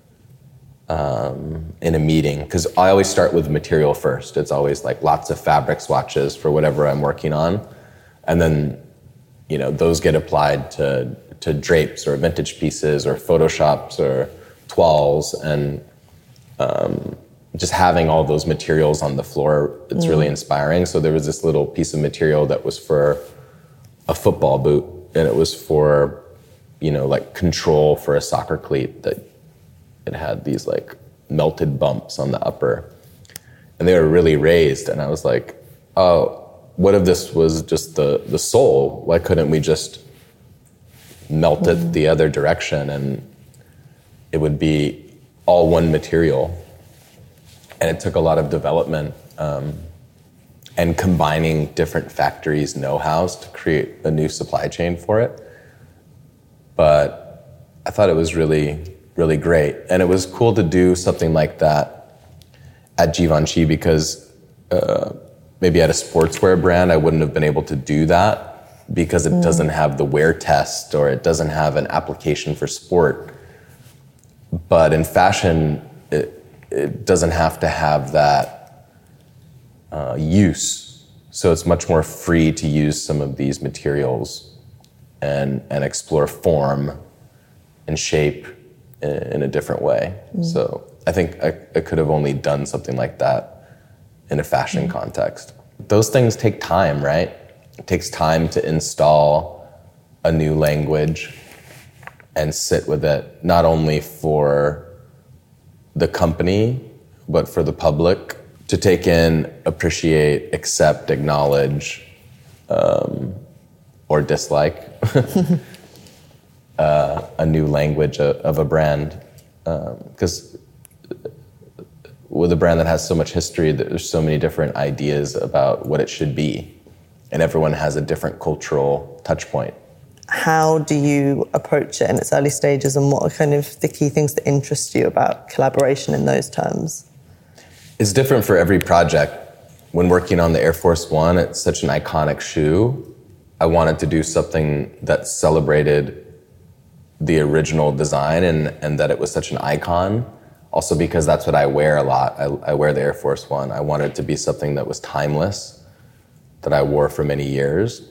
[SPEAKER 2] um, in a meeting, because I always start with material first. It's always like lots of fabric swatches for whatever I'm working on. And then, you know, those get applied to, to drapes or vintage pieces or Photoshops or toiles. And um, just having all those materials on the floor, it's mm. really inspiring. So there was this little piece of material that was for a football boot, and it was for, you know, like control for a soccer cleat, that it had these like melted bumps on the upper, and they were really raised. And I was like, oh, what if this was just the, the sole? Why couldn't we just melt mm. it the other direction and it would be all one material? And it took a lot of development um, and combining different factories' know-hows to create a new supply chain for it. But I thought it was really, really great. And it was cool to do something like that at Givenchy, because uh, maybe at a sportswear brand, I wouldn't have been able to do that because it mm. doesn't have the wear test or it doesn't have an application for sport. But in fashion, it, it doesn't have to have that uh, use. So it's much more free to use some of these materials and, and explore form and shape in, in a different way. Mm. So I think I, I could have only done something like that in a fashion mm. context. Those things take time, right? It takes time to install a new language and sit with it, not only for the company, but for the public to take in, appreciate, accept, acknowledge, um, or dislike uh, a new language of, of a brand. Because um, with a brand that has so much history, there's so many different ideas about what it should be, and everyone has a different cultural touch point.
[SPEAKER 1] How do you approach it in its early stages, and what are kind of the key things that interest you about collaboration in those terms?
[SPEAKER 2] It's different for every project. When working on the Air Force One, it's such an iconic shoe. I wanted to do something that celebrated the original design and, and that it was such an icon. Also because that's what I wear a lot. I, I wear the Air Force One. I wanted it to be something that was timeless, that I wore for many years.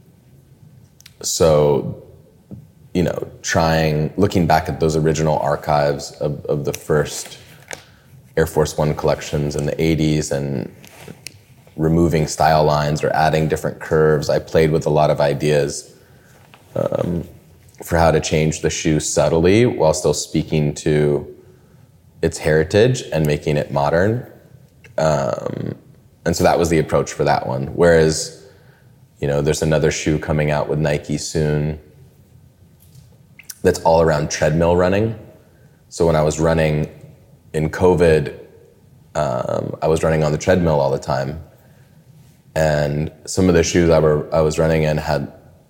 [SPEAKER 2] So, you know, trying, looking back at those original archives of, of the first Air Force One collections in the eighties and removing style lines or adding different curves, I played with a lot of ideas um, for how to change the shoe subtly while still speaking to its heritage and making it modern. Um, and so that was the approach for that one. Whereas, you know, there's another shoe coming out with Nike soon that's all around treadmill running. So when I was running in COVID, um, I was running on the treadmill all the time. And some of the shoes I, were, I was running in had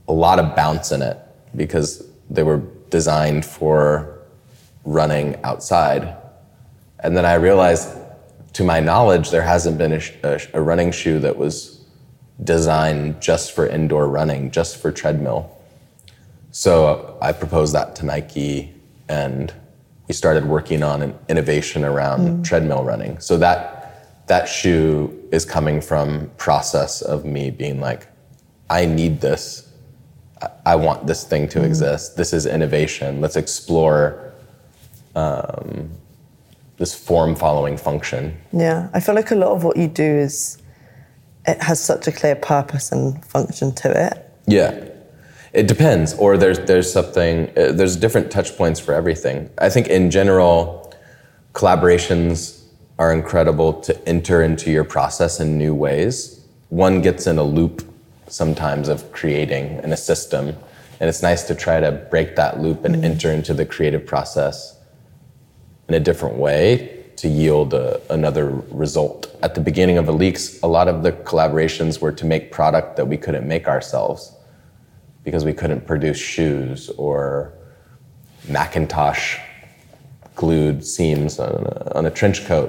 [SPEAKER 2] a lot of bounce in it because they were designed for running outside. And then I realized, to my knowledge, there hasn't been a, a, a running shoe that was designed just for indoor running, just for treadmill. So I proposed that to Nike, and we started working on an innovation around mm. treadmill running. So that that shoe is coming from process of me being like, I need this. I want this thing to mm. exist. This is innovation. Let's explore um, this form-following function.
[SPEAKER 1] Yeah, I feel like a lot of what you do is, it has such a clear purpose and function to it.
[SPEAKER 2] Yeah, it depends. Or there's there's something, uh, there's different touch points for everything. I think in general, collaborations are incredible to enter into your process in new ways. One gets in a loop sometimes of creating in a system, and it's nice to try to break that loop and mm. enter into the creative process in a different way to yield a, another result. At the beginning of Aleeks, a lot of the collaborations were to make product that we couldn't make ourselves because we couldn't produce shoes or Macintosh glued seams on a, on a trench coat.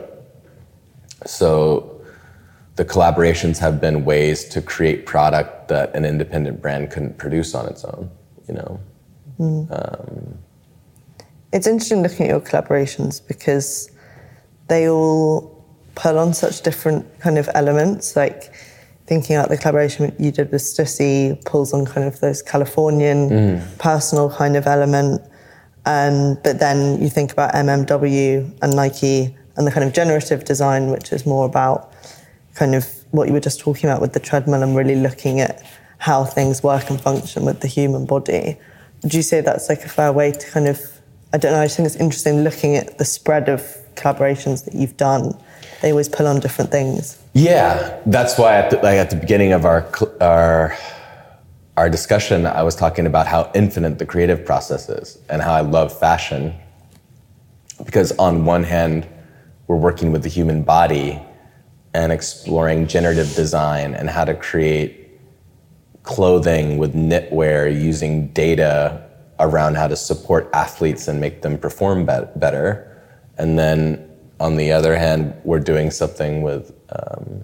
[SPEAKER 2] So the collaborations have been ways to create product that an independent brand couldn't produce on its own, you know. Mm. Um,
[SPEAKER 1] it's interesting looking at your collaborations because they all pull on such different kind of elements. Like thinking about the collaboration you did with Stussy pulls on kind of those Californian mm. personal kind of element. Um, but then you think about M M W and Nike and the kind of generative design, which is more about kind of what you were just talking about with the treadmill and really looking at how things work and function with the human body. Would you say that's like a fair way to kind of, I don't know, I just think it's interesting looking at the spread of collaborations that you've done. They always pull on different things.
[SPEAKER 2] Yeah, that's why at the, like at the beginning of our our our discussion, I was talking about how infinite the creative process is and how I love fashion. Because on one hand, we're working with the human body and exploring generative design and how to create clothing with knitwear using data around how to support athletes and make them perform be- better. And then on the other hand, we're doing something with um,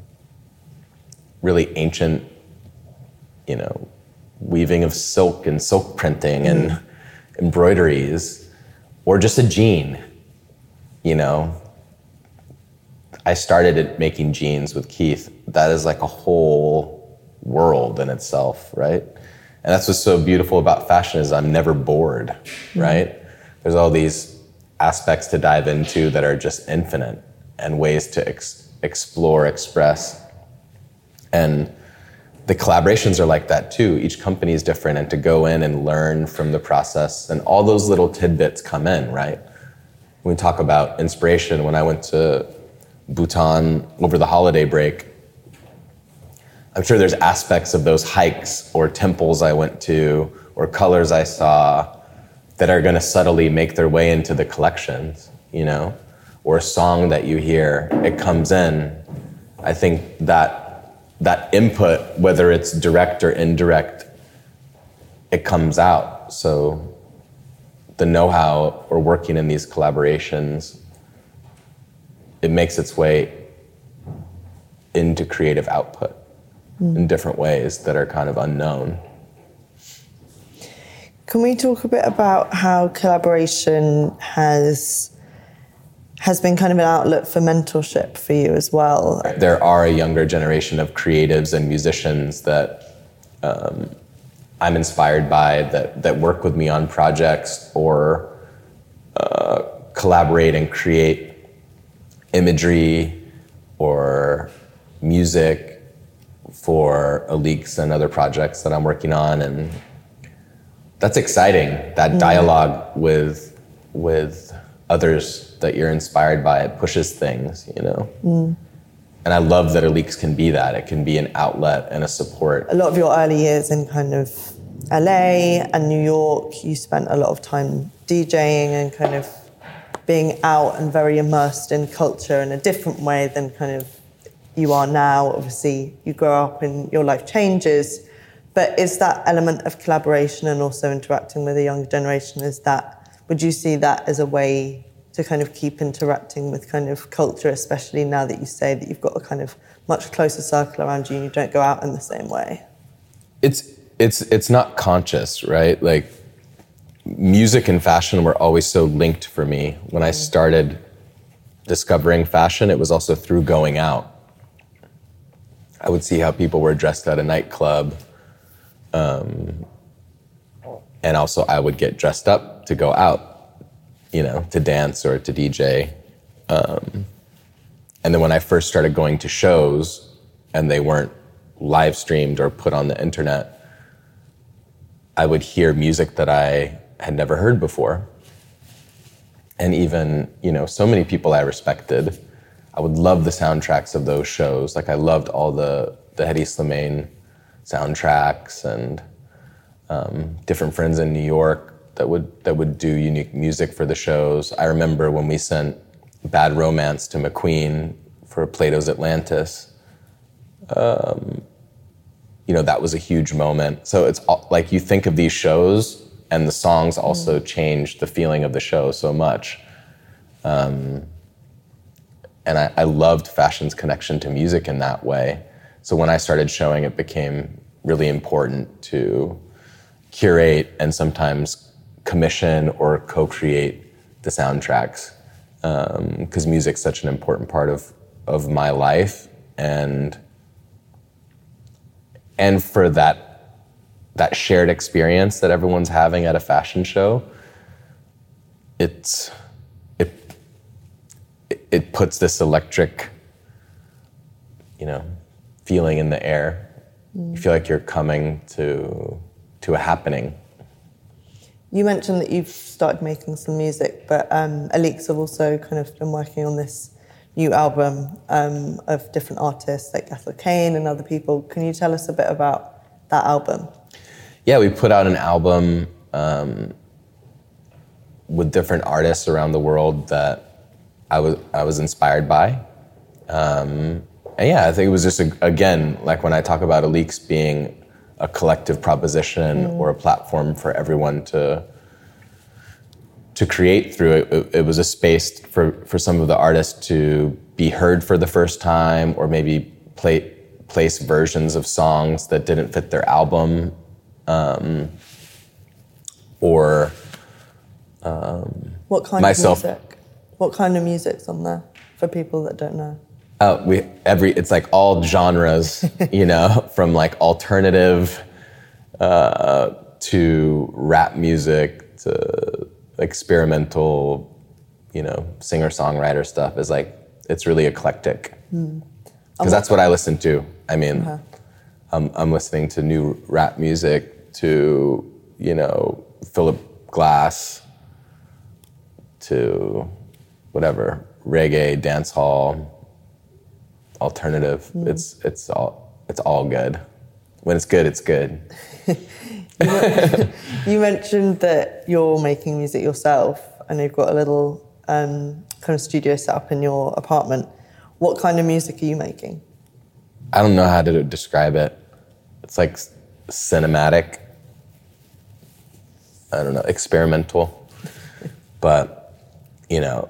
[SPEAKER 2] really ancient, you know, weaving of silk and silk printing and mm. embroideries, or just a jean, you know. I started at making jeans with Keith. That is like a whole world in itself, right? And that's what's so beautiful about fashion is I'm never bored, mm. right? There's all these aspects to dive into that are just infinite and ways to ex- explore, express. And the collaborations are like that too. Each company is different, and to go in and learn from the process and all those little tidbits come in, right? When we talk about inspiration, when I went to Bhutan over the holiday break, I'm sure there's aspects of those hikes or temples I went to or colors I saw that are going to subtly make their way into the collections, you know, or a song that you hear, it comes in. I think that that input, whether it's direct or indirect, it comes out. So the know-how or working in these collaborations, it makes its way into creative output mm. in different ways that are kind of unknown.
[SPEAKER 1] Can we talk a bit about how collaboration has has been kind of an outlet for mentorship for you as well?
[SPEAKER 2] There are a younger generation of creatives and musicians that um, I'm inspired by that that work with me on projects or uh, collaborate and create imagery or music for Aleeks and other projects that I'm working on, and that's exciting, that dialogue with with others that you're inspired by. It pushes things, you know. Mm. And I love that Aleeks can be that. It can be an outlet and a support.
[SPEAKER 1] A lot of your early years in kind of L A and New York, you spent a lot of time DJing and kind of being out and very immersed in culture in a different way than kind of you are now. Obviously, you grow up and your life changes. But is that element of collaboration and also interacting with the younger generation, is that, would you see that as a way to kind of keep interacting with kind of culture, especially now that you say that you've got a kind of much closer circle around you and you don't go out in the same way?
[SPEAKER 2] It's it's it's not conscious, right? Like, music and fashion were always so linked for me. When I started discovering fashion, it was also through going out. I would see how people were dressed at a nightclub, um, and also I would get dressed up to go out, you know, to dance or to D J. Um, and then when I first started going to shows and they weren't live streamed or put on the internet, I would hear music that I had never heard before. And even, you know, so many people I respected, I would love the soundtracks of those shows. Like, I loved all the, the Hedy Slimane soundtracks, and um, different friends in New York that would that would do unique music for the shows. I remember when we sent Bad Romance to McQueen for Plato's Atlantis. Um, you know, that was a huge moment. So it's all, like, you think of these shows, and the songs also mm. change the feeling of the show so much. Um, and I, I loved fashion's connection to music in that way. So when I started showing, it became really important to curate and sometimes commission or co-create the soundtracks, because um, music's such an important part of, of my life. And and for that that shared experience that everyone's having at a fashion show, it's it it puts this electric, you know, feeling in the air. Mm. You feel like you're coming to to a happening.
[SPEAKER 1] You mentioned that you've started making some music, but um, Alix have also kind of been working on this new album um, of different artists like Ethel Cain and other people. Can you tell us a bit about that album?
[SPEAKER 2] Yeah, we put out an album um, with different artists around the world that I was I was inspired by. Um, and yeah, I think it was just, a, again, like when I talk about Alix being a collective proposition mm. or a platform for everyone to to create through it, it, it was a space for, for some of the artists to be heard for the first time, or maybe play, place versions of songs that didn't fit their album. Um, or um,
[SPEAKER 1] what kind
[SPEAKER 2] myself.
[SPEAKER 1] of music? What kind of music's on there for people that don't know?
[SPEAKER 2] Oh, we every it's like all genres, you know, from like alternative uh, to rap music to experimental, you know, singer-songwriter stuff. Is like, it's really eclectic, because mm. that's what I listen to. I mean, uh-huh. I'm, I'm listening to new rap music, to, you know, Philip Glass, to whatever, reggae, dancehall, alternative. Mm. It's it's all it's all good. When it's good, it's good. you,
[SPEAKER 1] you mentioned that you're making music yourself, and you've got a little um, kind of studio set up in your apartment. What kind of music are you making?
[SPEAKER 2] I don't know how to describe it. It's like cinematic. I don't know, experimental. But, you know,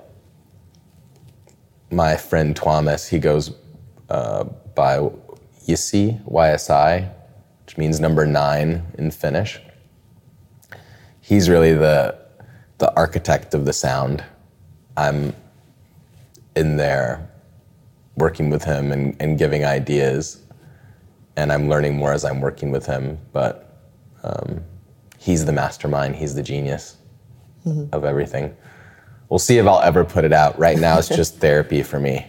[SPEAKER 2] my friend Thomas, he goes uh, by Ysi, Y S I, which means number nine in Finnish. He's really the the architect of the sound. I'm in there working with him and, and giving ideas, and I'm learning more as I'm working with him, but um, he's the mastermind, he's the genius mm-hmm. of everything. We'll see if I'll ever put it out. Right now, it's just therapy for me.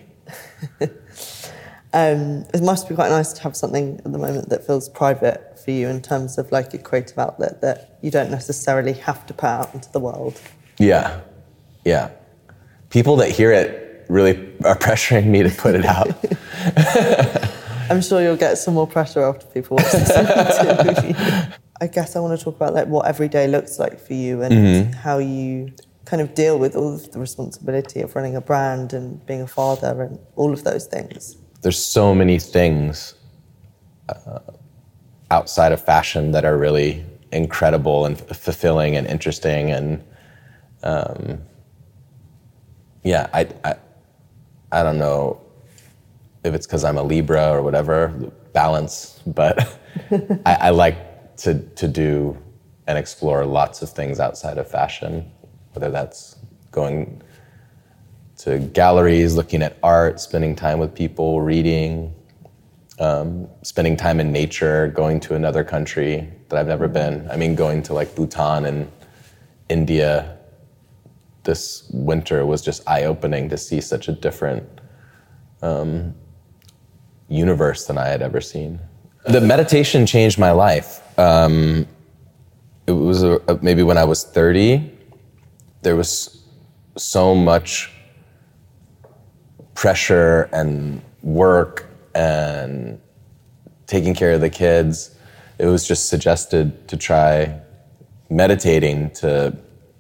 [SPEAKER 1] um, it must be quite nice to have something at the moment that feels private for you in terms of like a creative outlet that you don't necessarily have to put out into the world.
[SPEAKER 2] Yeah, yeah. People that hear it really are pressuring me to put it out.
[SPEAKER 1] I'm sure you'll get some more pressure after people watch this interview. I guess I want to talk about like what every day looks like for you, and mm-hmm. how you kind of deal with all of the responsibility of running a brand and being a father and all of those things.
[SPEAKER 2] There's so many things. Uh, outside of fashion that are really incredible and fulfilling and interesting. And um, yeah, I, I I don't know if it's because I'm a Libra or whatever, balance, but I, I like to to do and explore lots of things outside of fashion, whether that's going to galleries, looking at art, spending time with people, reading, um, spending time in nature, going to another country that I've never been. I mean, going to like Bhutan and India this winter was just eye-opening to see such a different um, universe than I had ever seen. The meditation changed my life. Um, it was a, a, maybe when I was thirty, there was so much pressure and work and taking care of the kids. It was just suggested to try meditating to,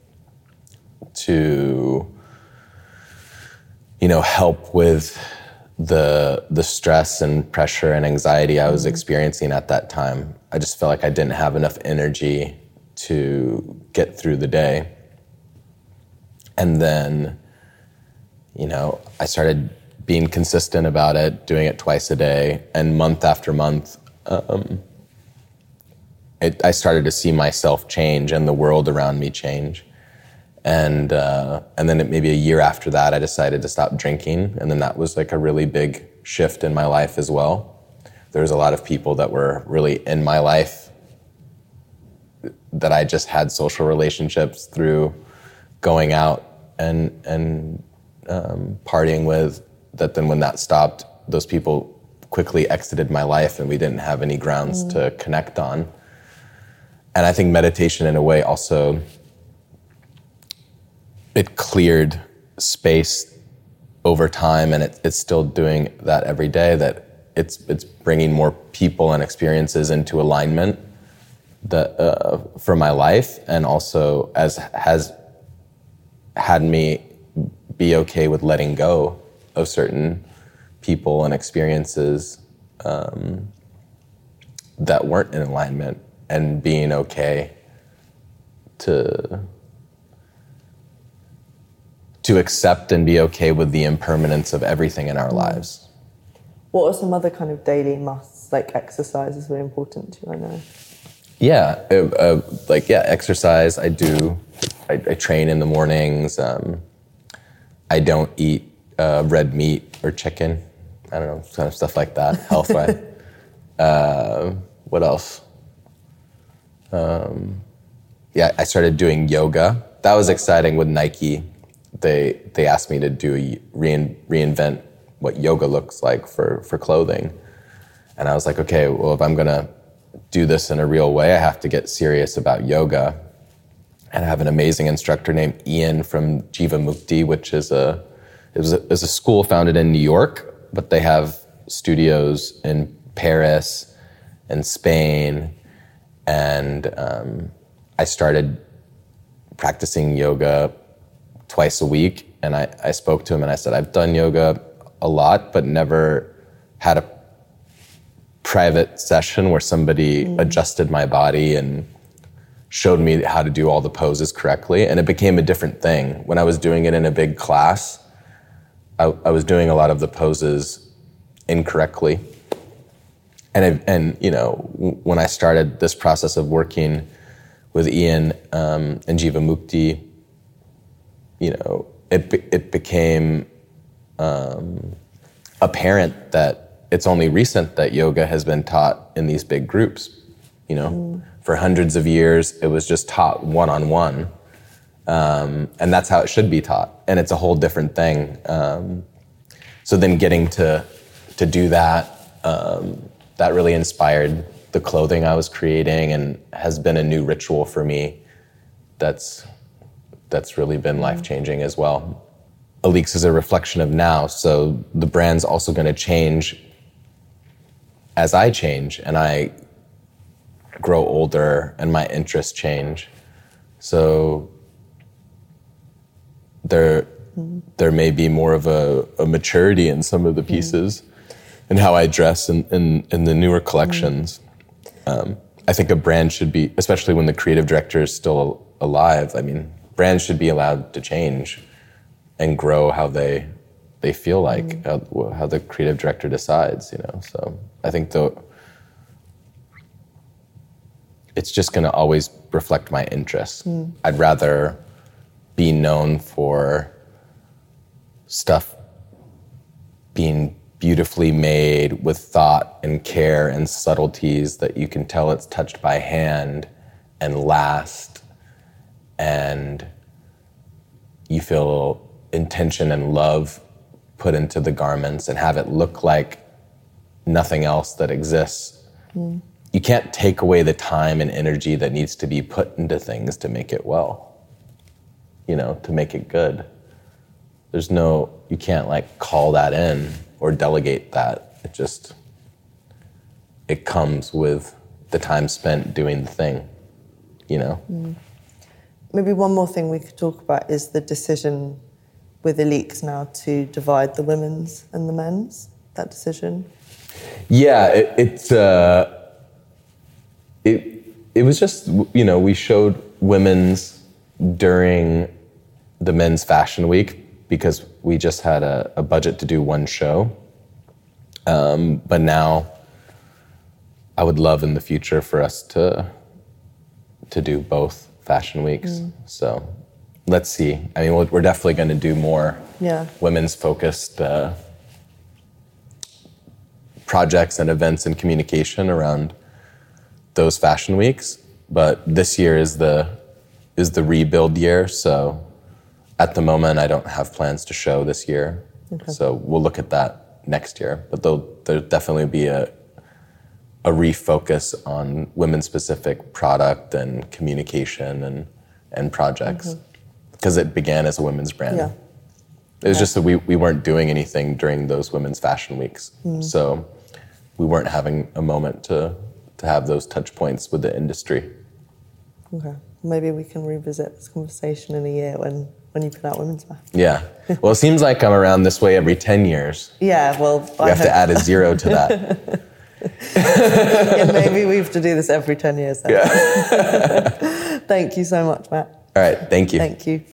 [SPEAKER 2] to, you know, help with the the stress and pressure and anxiety I was experiencing at that time. I just felt like I didn't have enough energy to get through the day. And then, you know, I started being consistent about it, doing it twice a day, and month after month, um, it, I started to see myself change and the world around me change. And uh, and then it, maybe a year after that, I decided to stop drinking, and then that was like a really big shift in my life as well. There was a lot of people that were really in my life that I just had social relationships through going out and and um, partying with, that then when that stopped, those people quickly exited my life and we didn't have any grounds mm. to connect on. And I think meditation in a way also, it cleared space over time, and it, it's still doing that every day, that it's it's bringing more people and experiences into alignment that uh, for my life, and also as has had me be okay with letting go of certain people and experiences um, that weren't in alignment, and being okay to to accept and be okay with the impermanence of everything in our lives.
[SPEAKER 1] What are some other kind of daily musts, like exercise is very important to you, I know?
[SPEAKER 2] Yeah, uh, uh, like, yeah, exercise, I do. I, I train in the mornings. Um, I don't eat uh, red meat or chicken. I don't know, kind of stuff like that, health-wise. uh, what else? Um, yeah, I started doing yoga. That was exciting with Nike. They they asked me to do a rein, reinvent what yoga looks like for, for clothing. And I was like, okay, well, if I'm gonna do this in a real way, I have to get serious about yoga. And I have an amazing instructor named Ian from Jivamukti, which is a it was a, it was a school founded in New York, but they have studios in Paris and Spain. And um, I started practicing yoga twice a week, and I, I spoke to him and I said, I've done yoga a lot, but never had a private session where somebody mm. adjusted my body and showed me how to do all the poses correctly. And it became a different thing. When I was doing it in a big class, I, I was doing a lot of the poses incorrectly. And, I, and you know, w- when I started this process of working with Ian um, and Jivamukti, you know, it be, it became um, apparent that it's only recent that yoga has been taught in these big groups. You know, mm. for hundreds of years, it was just taught one-on-one. Um, and that's how it should be taught. And it's a whole different thing. Um, so then getting to to do that, um, that really inspired the clothing I was creating, and has been a new ritual for me that's that's really been life-changing as well. Alix is a reflection of now, so the brand's also going to change as I change and I grow older and my interests change. So there mm-hmm. there may be more of a, a maturity in some of the pieces mm-hmm. and how I dress in, in, in the newer collections. Um, I think a brand should be, especially when the creative director is still alive, I mean, brands should be allowed to change and grow how they they feel like, mm. how, how the creative director decides, you know. So I think the it's just going to always reflect my interests. Mm. I'd rather be known for stuff being beautifully made with thought and care and subtleties that you can tell it's touched by hand and last, and you feel intention and love put into the garments and have it look like nothing else that exists. Mm. You can't take away the time and energy that needs to be put into things to make it well, you know, to make it good. There's no, you can't like call that in or delegate that. It just, it comes with the time spent doing the thing, you know?
[SPEAKER 1] Mm. Maybe one more thing we could talk about is the decision with Eliqs now to divide the women's and the men's, that decision.
[SPEAKER 2] Yeah, it, it's, uh, it, it was just, you know, we showed women's during the men's fashion week because we just had a, a budget to do one show. Um, but now I would love in the future for us to to do both fashion weeks. Mm. So let's see. I mean, we're definitely going to do more
[SPEAKER 1] yeah.
[SPEAKER 2] women's focused uh, projects and events and communication around those fashion weeks. But this year is the is the rebuild year. So at the moment, I don't have plans to show this year. Okay. So we'll look at that next year. But there'll, there'll definitely be a a refocus on women-specific product and communication and and projects. Because mm-hmm. it began as a women's brand.
[SPEAKER 1] Yeah.
[SPEAKER 2] It was
[SPEAKER 1] yeah.
[SPEAKER 2] just that we, we weren't doing anything during those women's fashion weeks. Mm. So we weren't having a moment to, to have those touch points with the industry.
[SPEAKER 1] Okay. Maybe we can revisit this conversation in a year when, when you put out Women's Wear.
[SPEAKER 2] Yeah. Well, it seems like I'm around this way every ten years.
[SPEAKER 1] Yeah, well...
[SPEAKER 2] We I have hope. to add a zero to that.
[SPEAKER 1] Yeah, maybe we have to do this every ten years then.
[SPEAKER 2] Yeah.
[SPEAKER 1] Thank you so much, Matt.
[SPEAKER 2] All right, thank you.
[SPEAKER 1] Thank you.